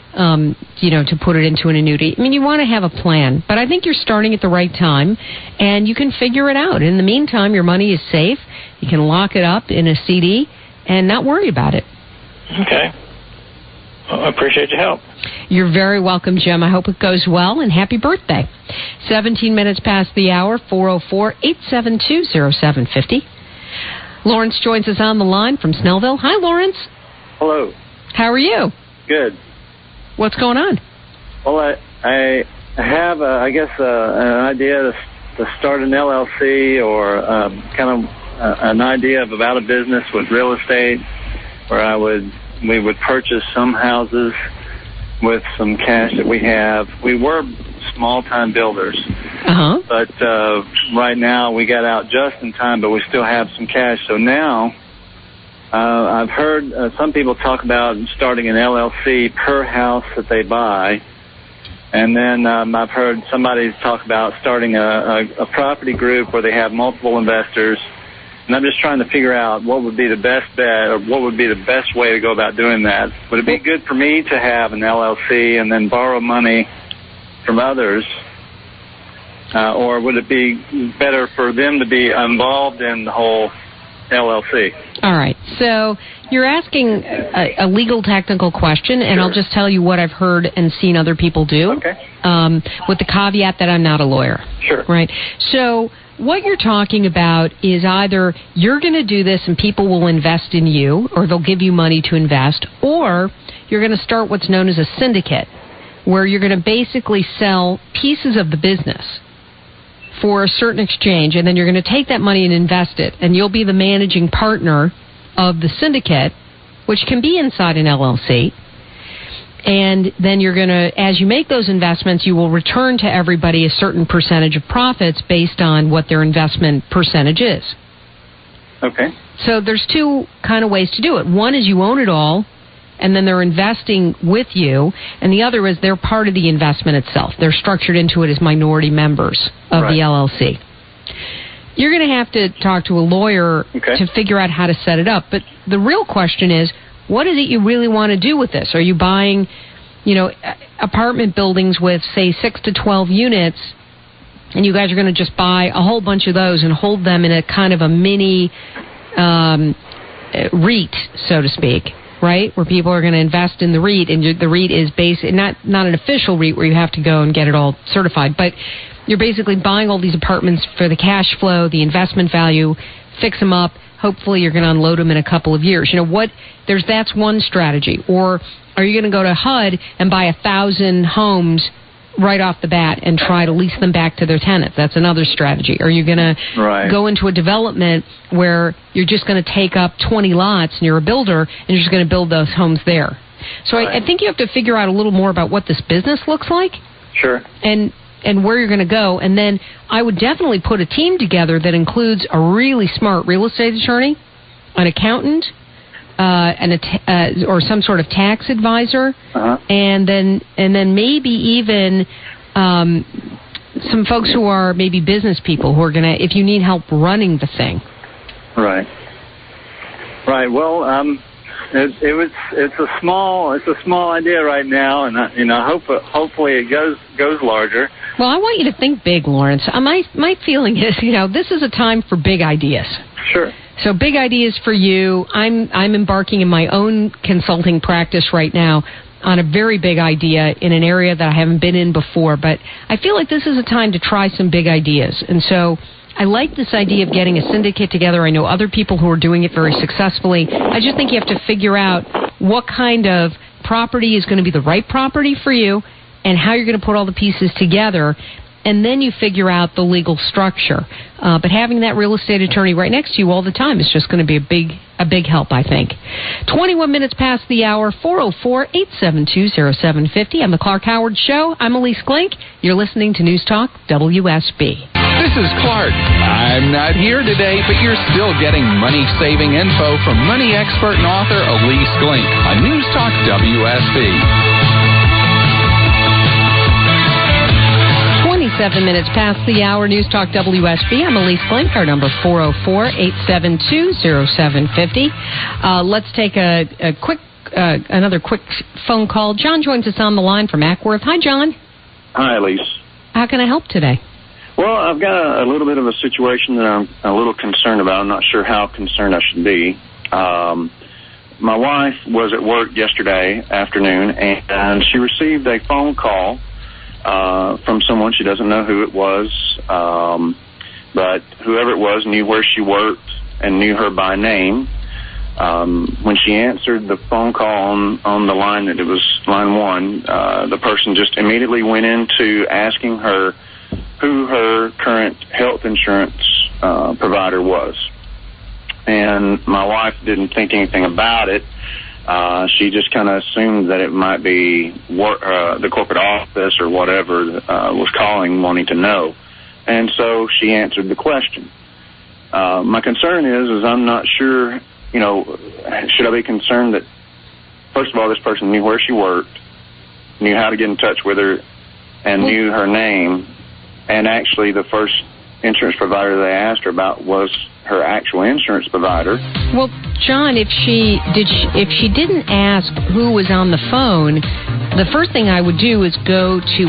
to put it into an annuity. I mean, you want to have a plan, but I think you're starting at the right time, and you can figure it out. In the meantime, your money is safe. You can lock it up in a CD and not worry about it. Okay. Well, I appreciate your help. You're very welcome, Jim. I hope it goes well, and happy birthday. 17 minutes past the hour, 404-872-0750. Lawrence joins us on the line from Snellville. Hi, Lawrence. Hello. How are you? Good. What's going on? Well, I have, an idea to start an LLC or an idea about a business with real estate where we would purchase some houses with some cash that we have. We were small-time builders, but right now we got out just in time, but we still have some cash. So now I've heard some people talk about starting an LLC per house that they buy. And then I've heard somebody talk about starting a property group where they have multiple investors. And I'm just trying to figure out what would be the best bet, or what would be the best way to go about doing that. Would it be good for me to have an LLC and then borrow money from others? Or would it be better for them to be involved in the whole LLC? All right. So you're asking a legal technical question, and I'll just tell you what I've heard and seen other people do. Okay. With the caveat that I'm not a lawyer. Sure. Right. So what you're talking about is either you're going to do this and people will invest in you, or they'll give you money to invest, or you're going to start what's known as a syndicate, where you're going to basically sell pieces of the business for a certain exchange, and then you're going to take that money and invest it, and you'll be the managing partner of the syndicate, which can be inside an LLC. And then you're going to, as you make those investments, you will return to everybody a certain percentage of profits based on what their investment percentage is. Okay. So there's 2 kind of ways to do it. One is you own it all, and then they're investing with you, and the other is they're part of the investment itself. They're structured into it as minority members of the LLC. You're going to have to talk to a lawyer to figure out how to set it up. But the real question is, what is it you really want to do with this? Are you buying, apartment buildings with, say, 6 to 12 units, and you guys are going to just buy a whole bunch of those and hold them in a kind of a mini REIT, so to speak? right? Where people are going to invest in the REIT, and the REIT is not an official REIT where you have to go and get it all certified, but you're basically buying all these apartments for the cash flow, the investment value, fix them up. Hopefully you're going to unload them in a couple of years. That's one strategy. Or are you going to go to HUD and buy 1,000 homes right off the bat and try to lease them back to their tenants? That's another strategy. Are you going to go into a development where you're just going to take up 20 lots and you're a builder and you're just going to build those homes there? So I think you have to figure out a little more about what this business looks like. Sure. And where you're going to go. And then I would definitely put a team together that includes a really smart real estate attorney, an accountant, or some sort of tax advisor, and then maybe even some folks who are maybe business people who are going to, if you need help running the thing. Right. Well, it's a small idea right now, and hopefully it goes larger. Well, I want you to think big, Lawrence. My feeling is, this is a time for big ideas. Sure. So big ideas for you. I'm embarking in my own consulting practice right now on a very big idea in an area that I haven't been in before, but I feel like this is a time to try some big ideas. And so I like this idea of getting a syndicate together. I know other people who are doing it very successfully. I just think you have to figure out what kind of property is going to be the right property for you and how you're going to put all the pieces together, and then you figure out the legal structure. But having that real estate attorney right next to you all the time is just going to be a big help, I think. 21 minutes past the hour, 404-872-0750. I'm the Clark Howard Show. I'm Elise Glink. You're listening to News Talk WSB. This is Clark. I'm not here today, but you're still getting money-saving info from money expert and author Elise Glink on News Talk WSB. 7 minutes past the hour, News Talk WSB. I'm Elise Glink. Our number 404-872-0750. Let's take another quick phone call. John joins us on the line from Ackworth. Hi, John. Hi, Elise. How can I help today? Well, I've got a little bit of a situation that I'm a little concerned about. I'm not sure how concerned I should be. My wife was at work yesterday afternoon, and she received a phone call from someone. She doesn't know who it was, but whoever it was knew where she worked and knew her by name. When she answered the phone call on the line, that it was line one, the person just immediately went into asking her who her current health insurance provider was. And my wife didn't think anything about it. She just kind of assumed that it might be the corporate office or whatever was calling, wanting to know. And so she answered the question. My concern is I'm not sure, should I be concerned that, first of all, this person knew where she worked, knew how to get in touch with her, and knew her name, and actually the first insurance provider they asked her about was her actual insurance provider. Well, John, if she didn't ask who was on the phone, the first thing I would do is go to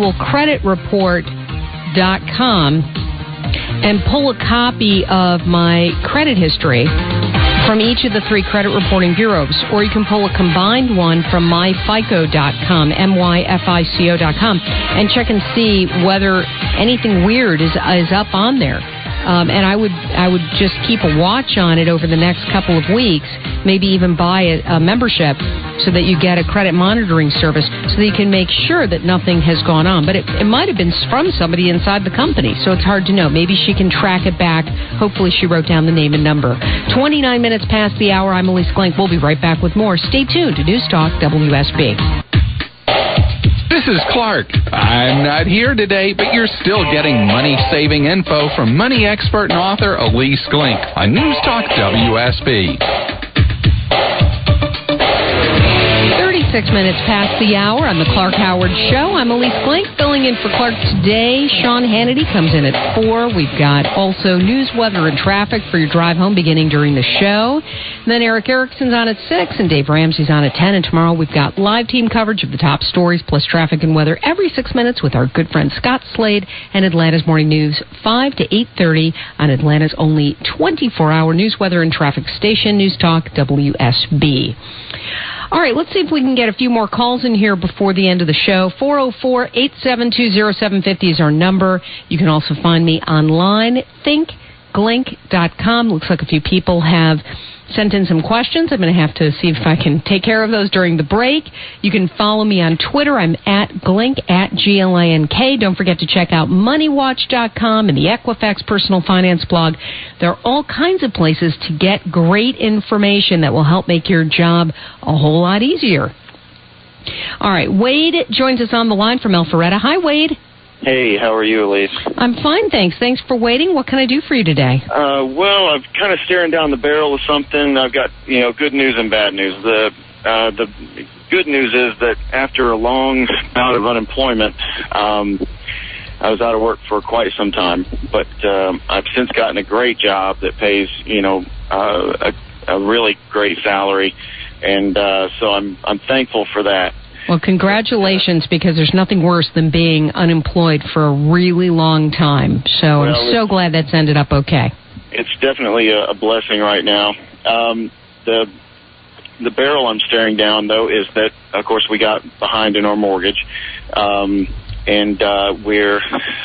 annualcreditreport.com and pull a copy of my credit history from each of the 3 credit reporting bureaus, or you can pull a combined one from myfico.com, myfico.com, and check and see whether anything weird is up on there. And I would just keep a watch on it over the next couple of weeks, maybe even buy a membership so that you get a credit monitoring service so that you can make sure that nothing has gone on. But it might have been from somebody inside the company, so it's hard to know. Maybe she can track it back. Hopefully she wrote down the name and number. 29 minutes past the hour, I'm Elise Glink. We'll be right back with more. Stay tuned to News Talk WSB. This is Clark. I'm not here today, but you're still getting money-saving info from money expert and author Elise Glink on News Talk WSB. 36 minutes past the hour on the Clark Howard Show. I'm Elise Glink, filling in for Clark today. Sean Hannity comes in at 4. We've got also news, weather, and traffic for your drive home beginning during the show. And then Eric Erickson's on at 6, and Dave Ramsey's on at 10. And tomorrow we've got live team coverage of the top stories, plus traffic and weather every 6 minutes with our good friend Scott Slade and Atlanta's Morning News, 5 to 8:30 on Atlanta's only 24-hour news, weather, and traffic station, News Talk WSB. All right, let's see if we can get a few more calls in here before the end of the show. 404-872-0750 is our number. You can also find me online, thinkglink.com. Looks like a few people have sent in some questions. I'm going to have to see if I can take care of those during the break. You can follow me on Twitter. I'm at Glink, at GLANK. Don't forget to check out MoneyWatch.com and the Equifax Personal Finance blog. There are all kinds of places to get great information that will help make your job a whole lot easier. All right, Wade joins us on the line from Alpharetta. Hi, Wade. Hey, how are you, Elise? I'm fine, thanks. Thanks for waiting. What can I do for you today? Well, I'm kind of staring down the barrel of something. I've got, good news and bad news. The good news is that after a long bout of unemployment, I was out of work for quite some time, but I've since gotten a great job that pays, a really great salary, and so I'm thankful for that. Well, congratulations, because there's nothing worse than being unemployed for a really long time. So I'm so glad that's ended up okay. It's definitely a blessing right now. The barrel I'm staring down, though, is that, of course, we got behind in our mortgage. And we're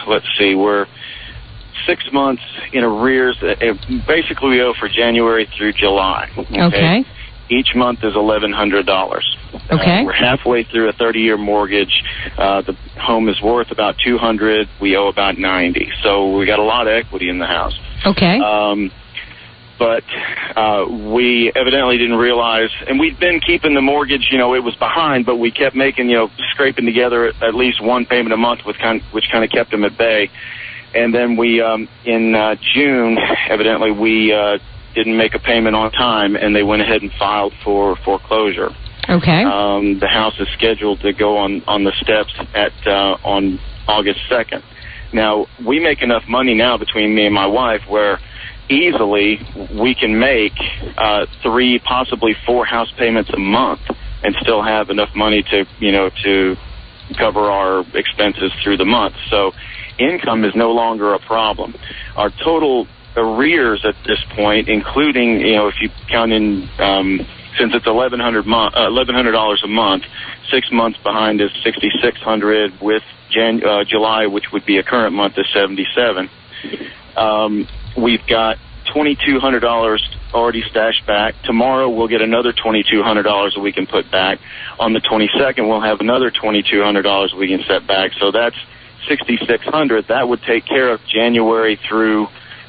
6 months in arrears. Basically, we owe for January through July. Okay. Each month is $1,100. Okay. We're halfway through a 30-year mortgage. The home is worth about $200. We owe about $90. So we got a lot of equity in the house. Okay. But we evidently didn't realize, and we'd been keeping the mortgage, it was behind, but we kept making, scraping together at least one payment a month, which kind of kept them at bay. And then we, in June, evidently we didn't make a payment on time, and they went ahead and filed for foreclosure. Okay. The house is scheduled to go on the steps on August 2nd. Now, we make enough money now between me and my wife where easily we can make 3, possibly 4 house payments a month and still have enough money to cover our expenses through the month. So income is no longer a problem. Our total arrears at this point, including, if you count in, since it's $1,100 a month, 6 months behind is $6,600 with July, which would be a current month, is $77. We've got $2,200 already stashed back. Tomorrow we'll get another $2,200 that we can put back. On the 22nd we'll have another $2,200 we can set back. So that's $6,600. That would take care of January through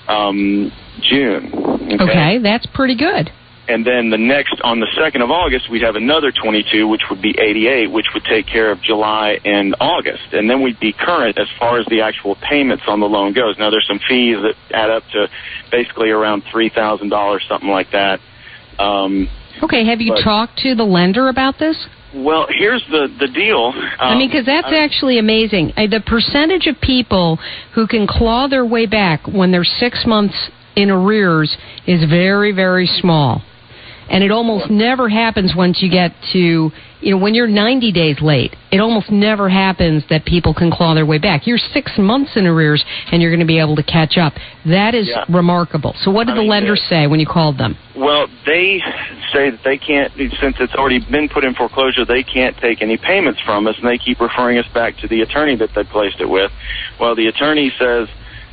June. Okay, that's pretty good. And then on the 2nd of August, we'd have another 22, which would be 88, which would take care of July and August. And then we'd be current as far as the actual payments on the loan goes. Now, there's some fees that add up to basically around $3,000, something like that. Okay, have you talked to the lender about this? Well, here's the deal. Because that's actually amazing. The percentage of people who can claw their way back when they're 6 months in arrears is very, very small. And it almost never happens once you get to, when you're 90 days late, it almost never happens that people can claw their way back. You're 6 months in arrears, and you're going to be able to catch up. That is remarkable. So what did the lender say when you called them? Well, they say that they can't, since it's already been put in foreclosure, they can't take any payments from us, and they keep referring us back to the attorney that they placed it with. Well, the attorney says,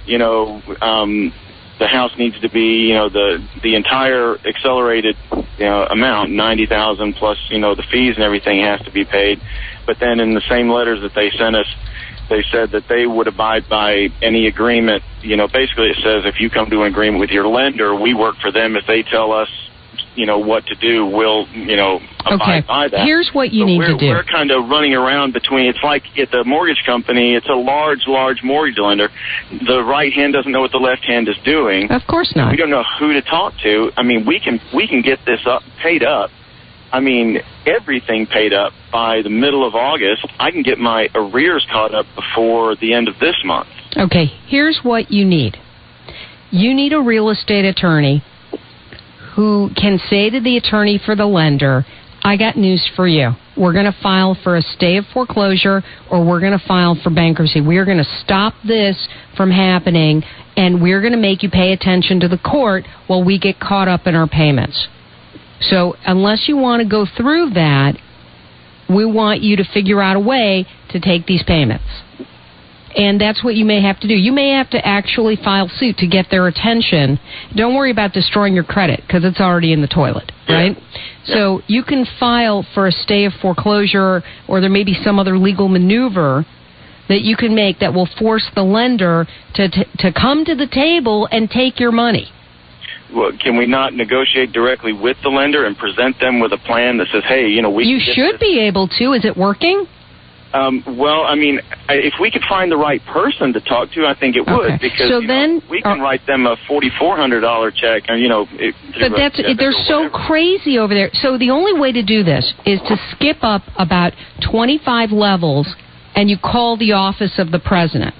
the house needs to be, the entire accelerated, amount, $90,000 plus, the fees and everything has to be paid. But then in the same letters that they sent us, they said that they would abide by any agreement. Basically it says if you come to an agreement with your lender, we work for them. If they tell us, what to do, we'll, abide by that. Here's what you need to do. We're kind of running around between, it's like at the mortgage company, it's a large mortgage lender. The right hand doesn't know what the left hand is doing. Of course not. We don't know who to talk to. We can get this paid up. Everything paid up by the middle of August. I can get my arrears caught up before the end of this month. Okay, here's what you need. You need a real estate attorney who can say to the attorney for the lender, I got news for you. We're going to file for a stay of foreclosure, or we're going to file for bankruptcy. We are going to stop this from happening, and we're going to make you pay attention to the court while we get caught up in our payments. So unless you want to go through that, we want you to figure out a way to take these payments. And that's what you may have to do. You may have to actually file suit to get their attention. Don't worry about destroying your credit, because it's already in the toilet, right? Yeah. So you can file for a stay of foreclosure, or there may be some other legal maneuver that you can make that will force the lender to come to the table and take your money. Well, can we not negotiate directly with the lender and present them with a plan that says, hey, we... You should be able to. Is it working? Well, I mean, if we could find the right person to talk to, I think it would, because so then, we can write them a $4,400 check, and but they're so crazy over there. So the only way to do this is to skip up about 25 levels, and you call the office of the president.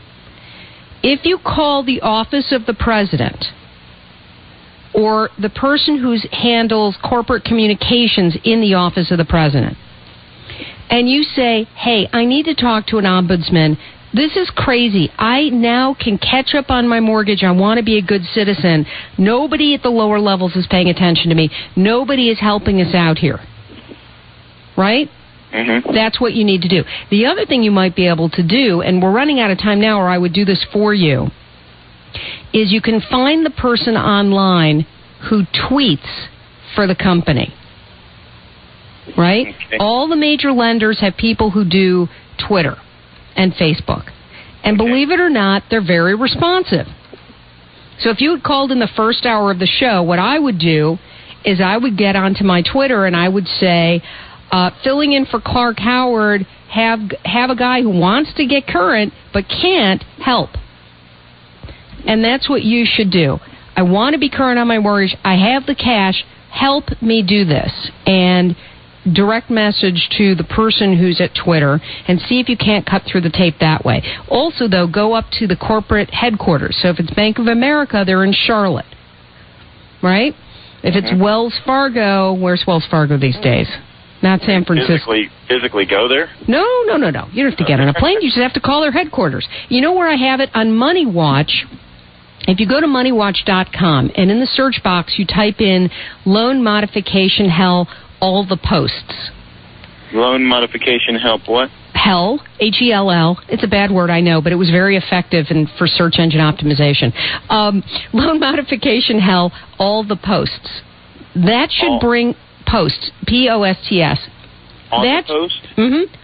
If you call the office of the president, or the person who handles corporate communications in the office of the president, and you say, hey, I need to talk to an ombudsman. This is crazy. I now can catch up on my mortgage. I want to be a good citizen. Nobody at the lower levels is paying attention to me. Nobody is helping us out here. Right? Mm-hmm. That's what you need to do. The other thing you might be able to do, and we're running out of time now, or I would do this for you, is you can find the person online who tweets for the company. Right? Okay. All the major lenders have people who do Twitter and Facebook. And believe it or not, they're very responsive. So if you had called in the first hour of the show, what I would do is I would get onto my Twitter and I would say, filling in for Clark Howard, have a guy who wants to get current but can't help. And that's what you should do. I want to be current on my mortgage. I have the cash. Help me do this. And direct message to the person who's at Twitter and see if you can't cut through the tape that way. Also, though, go up to the corporate headquarters. So if it's Bank of America, they're in Charlotte, right? If it's Wells Fargo, where's Wells Fargo these days? Not San Francisco. Physically go there? No. You don't have to get on a plane. You just have to call their headquarters. You know where I have it? On Money Watch. If you go to moneywatch.com and in the search box you type in loan modification hell, all the posts. Loan modification help what? Hell, H-E-L-L. It's a bad word, I know, but it was very effective for search engine optimization. Loan modification hell, all the posts. That should bring posts, P-O-S-T-S. All the posts? Mm-hmm.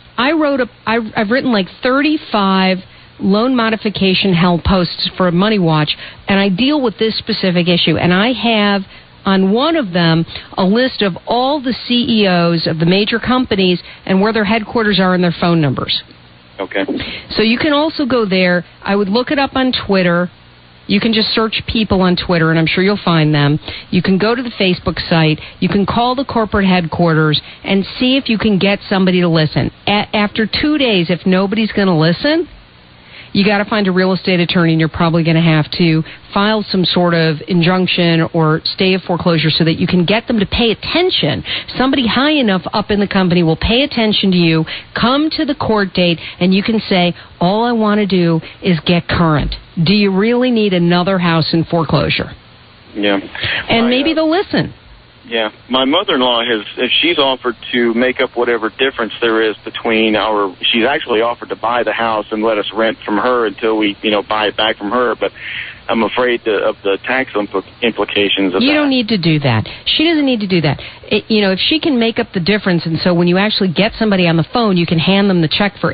I've written like 35 loan modification hell posts for Money Watch, and I deal with this specific issue, and I have on one of them a list of all the CEOs of the major companies and where their headquarters are and their phone numbers. Okay. So you can also go there. I would look it up on Twitter. You can just search people on Twitter, and I'm sure you'll find them. You can go to the Facebook site. You can call the corporate headquarters and see if you can get somebody to listen. After 2 days, if nobody's going to listen, you got to find a real estate attorney, and you're probably going to have to file some sort of injunction or stay of foreclosure so that you can get them to pay attention. Somebody high enough up in the company will pay attention to you, come to the court date, and you can say, all I want to do is get current. Do you really need another house in foreclosure? Yeah. And maybe they'll listen. Yeah. My mother-in-law she's offered to make up whatever difference there is between she's actually offered to buy the house and let us rent from her until we, buy it back from her, but I'm afraid of the tax implications of that. You don't need to do that. She doesn't need to do that. If she can make up the difference, and so when you actually get somebody on the phone, you can hand them the check for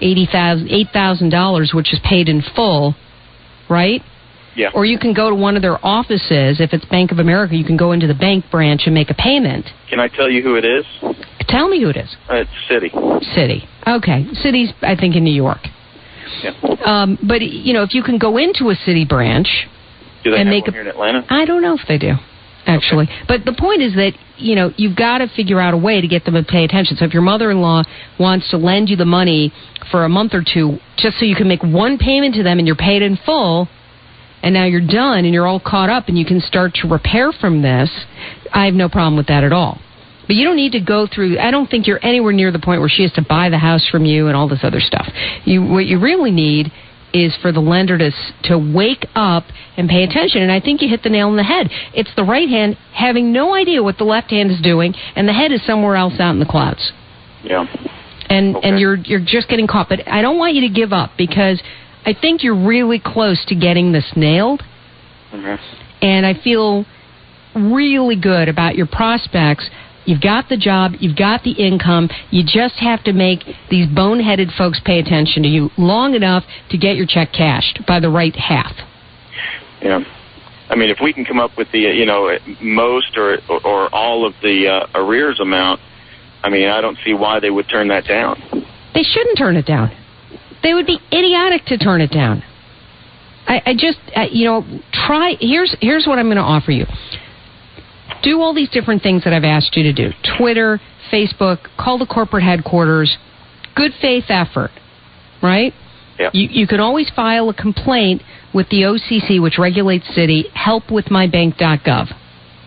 $8,000, which is paid in full, right? Yeah. Or you can go to one of their offices. If it's Bank of America, you can go into the bank branch and make a payment. Can I tell you who it is? Tell me who it is. It's Citi. Citi. Okay. Citi's, I think, in New York. Yeah. But, if you can go into a Citi branch... Do they and have make one here in Atlanta? I don't know if they do, actually. Okay. But the point is that, you've got to figure out a way to get them to pay attention. So if your mother-in-law wants to lend you the money for a month or two just so you can make one payment to them and you're paid in full... and now you're done and you're all caught up and you can start to repair from this, I have no problem with that at all. But you don't need to go through, I don't think you're anywhere near the point where she has to buy the house from you and all this other stuff. What you really need is for the lender to wake up and pay attention. And I think you hit the nail on the head. It's the right hand having no idea what the left hand is doing, and the head is somewhere else out in the clouds. Yeah. And you're just getting caught. But I don't want you to give up, because I think you're really close to getting this nailed. And I feel really good about your prospects. You've got the job, you've got the income, you just have to make these boneheaded folks pay attention to you long enough to get your check cashed by the right half. Yeah. I mean, if we can come up with the, most or all of the arrears amount, I mean, I don't see why they would turn that down. They shouldn't turn it down. They would be idiotic to turn it down. I just, try. Here's what I'm going to offer you. Do all these different things that I've asked you to do. Twitter, Facebook, call the corporate headquarters. Good faith effort, right? Yeah. You can always file a complaint with the OCC, which regulates Citi, helpwithmybank.gov.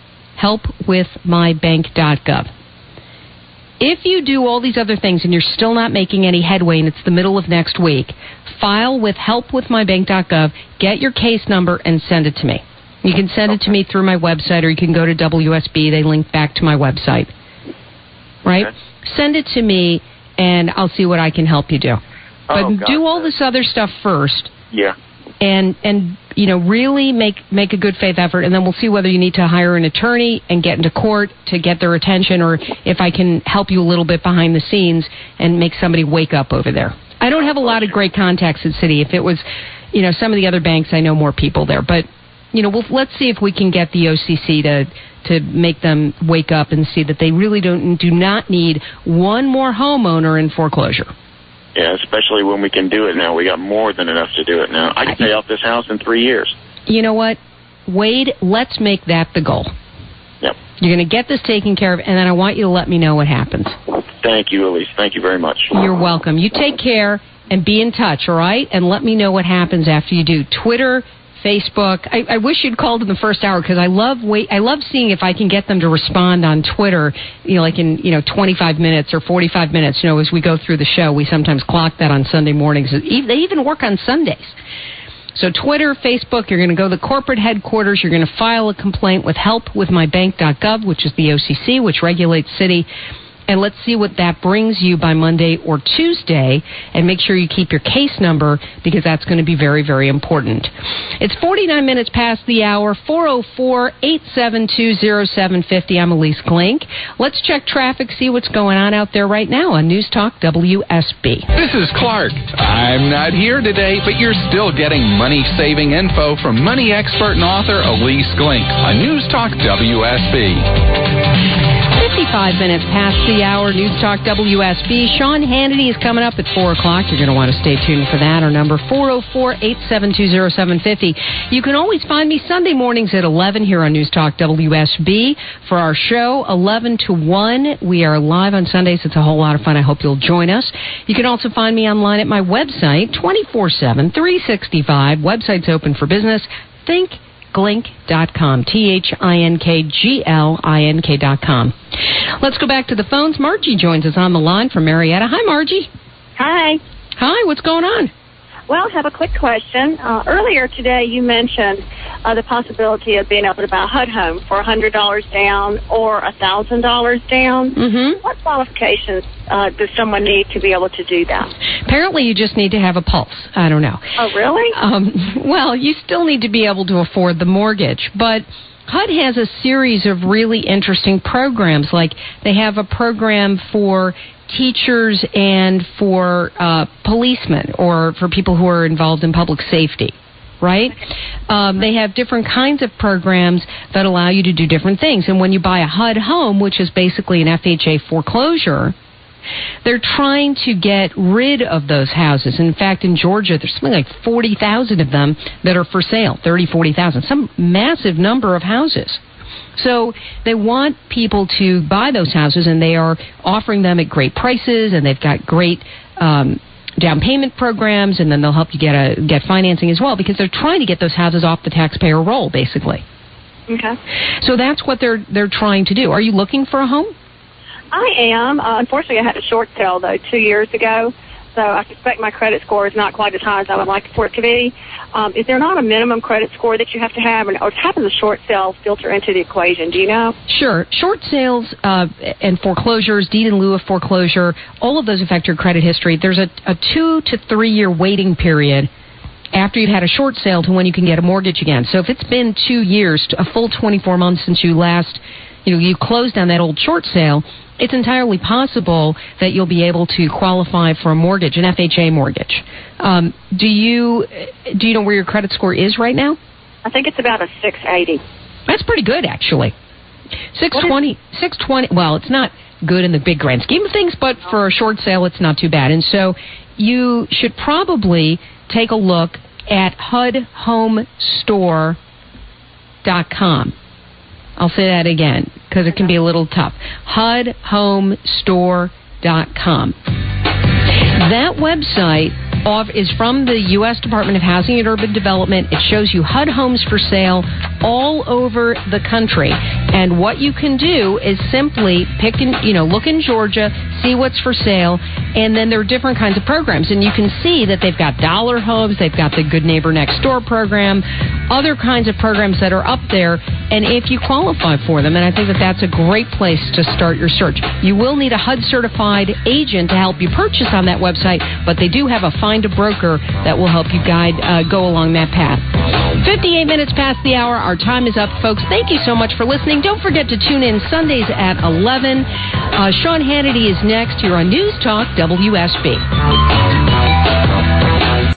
Helpwithmybank.gov. If you do all these other things and you're still not making any headway and it's the middle of next week, file with helpwithmybank.gov, get your case number, and send it to me. You can send it to me through my website, or you can go to WSB. They link back to my website. Right? Okay. Send it to me, and I'll see what I can help you do. But do all this other stuff first. Yeah. And really make a good faith effort, and then we'll see whether you need to hire an attorney and get into court to get their attention, or if I can help you a little bit behind the scenes and make somebody wake up over there. I don't have a lot of great contacts at Citi. If it was, some of the other banks, I know more people there. But, let's see if we can get the OCC to make them wake up and see that they really do not need one more homeowner in foreclosure. Yeah, especially when we can do it now. We got more than enough to do it now. I can pay off this house in 3 years. You know what, Wade, let's make that the goal. Yep. You're going to get this taken care of, and then I want you to let me know what happens. Thank you, Elise. Thank you very much. You're welcome. You take care and be in touch, all right? And let me know what happens after you do. Twitter, Facebook. I wish you'd called in the first hour, because I love seeing if I can get them to respond on Twitter, like in 25 minutes or 45 minutes. As we go through the show, we sometimes clock that on Sunday mornings. They even work on Sundays. So Twitter, Facebook, you're going to go to the corporate headquarters. You're going to file a complaint with helpwithmybank.gov, which is the OCC, which regulates Citi. And let's see what that brings you by Monday or Tuesday. And make sure you keep your case number, because that's going to be very, very important. It's 49 minutes past the hour, 404-872-0750. I'm Elise Glink. Let's check traffic, see what's going on out there right now on News Talk WSB. This is Clark. I'm not here today, but you're still getting money-saving info from money expert and author Elise Glink on News Talk WSB. 55 minutes past the hour, News Talk WSB. Sean Hannity is coming up at 4 o'clock. You're going to want to stay tuned for that. Our number, 404-872-0750. You can always find me Sunday mornings at 11 here on News Talk WSB for our show, 11 to 1. We are live on Sundays. It's a whole lot of fun. I hope you'll join us. You can also find me online at my website, 24/7, 365. Website's open for business. ThinkGlink.com. ThinkGlink.com. Let's go back to the phones. Margie joins us on the line from Marietta. Hi, Margie. Hi. Hi, what's going on? Well, I have a quick question. Earlier today, you mentioned the possibility of being able to buy a HUD home for $100 down or $1,000 down. Mm-hmm. What qualifications does someone need to be able to do that? Apparently, you just need to have a pulse. I don't know. Oh, really? Well, you still need to be able to afford the mortgage, but HUD has a series of really interesting programs. Like, they have a program for teachers and for policemen, or for people who are involved in public safety, right? They have different kinds of programs that allow you to do different things. And when you buy a HUD home, which is basically an FHA foreclosure, they're trying to get rid of those houses. In fact, in Georgia, there's something like 40,000 of them that are for sale, 40,000, some massive number of houses. So they want people to buy those houses, and they are offering them at great prices, and they've got great down payment programs, and then they'll help you get financing as well, because they're trying to get those houses off the taxpayer roll, basically. Okay. So that's what they're trying to do. Are you looking for a home? I am. Unfortunately, I had a short sale, though, 2 years ago. so I suspect my credit score is not quite as high as I would like for it to be. Is there not a minimum credit score that you have to have? Or how does the short sale filter into the equation? Do you know? Sure. Short sales and foreclosures, deed in lieu of foreclosure, all of those affect your credit history. There's a 2 to 3 year waiting period after you've had a short sale to when you can get a mortgage again. So if it's been 2 years, a full 24 months since you last, you closed on that old short sale, it's entirely possible that you'll be able to qualify for a mortgage, an FHA mortgage. Do you know where your credit score is right now? I think it's about a 680. That's pretty good, actually. 620. Well, it's not good in the big grand scheme of things, but for a short sale, it's not too bad. And so you should probably take a look at HUDHomestore.com. I'll say that again because it can be a little tough. HUDHomestore.com. That website is from the U.S. Department of Housing and Urban Development. It shows you HUD homes for sale all over the country. And what you can do is simply look in Georgia, see what's for sale, and then there are different kinds of programs. And you can see that they've got dollar homes, they've got the Good Neighbor Next Door program, other kinds of programs that are up there, and if you qualify for them, and I think that that's a great place to start your search. You will need a HUD-certified agent to help you purchase on that website, but they do have a Find a Broker that will help you go along that path. 58 minutes past the hour. Our time is up, folks. Thank you so much for listening. Don't forget to tune in Sundays at 11. Sean Hannity is next here on News Talk WSB.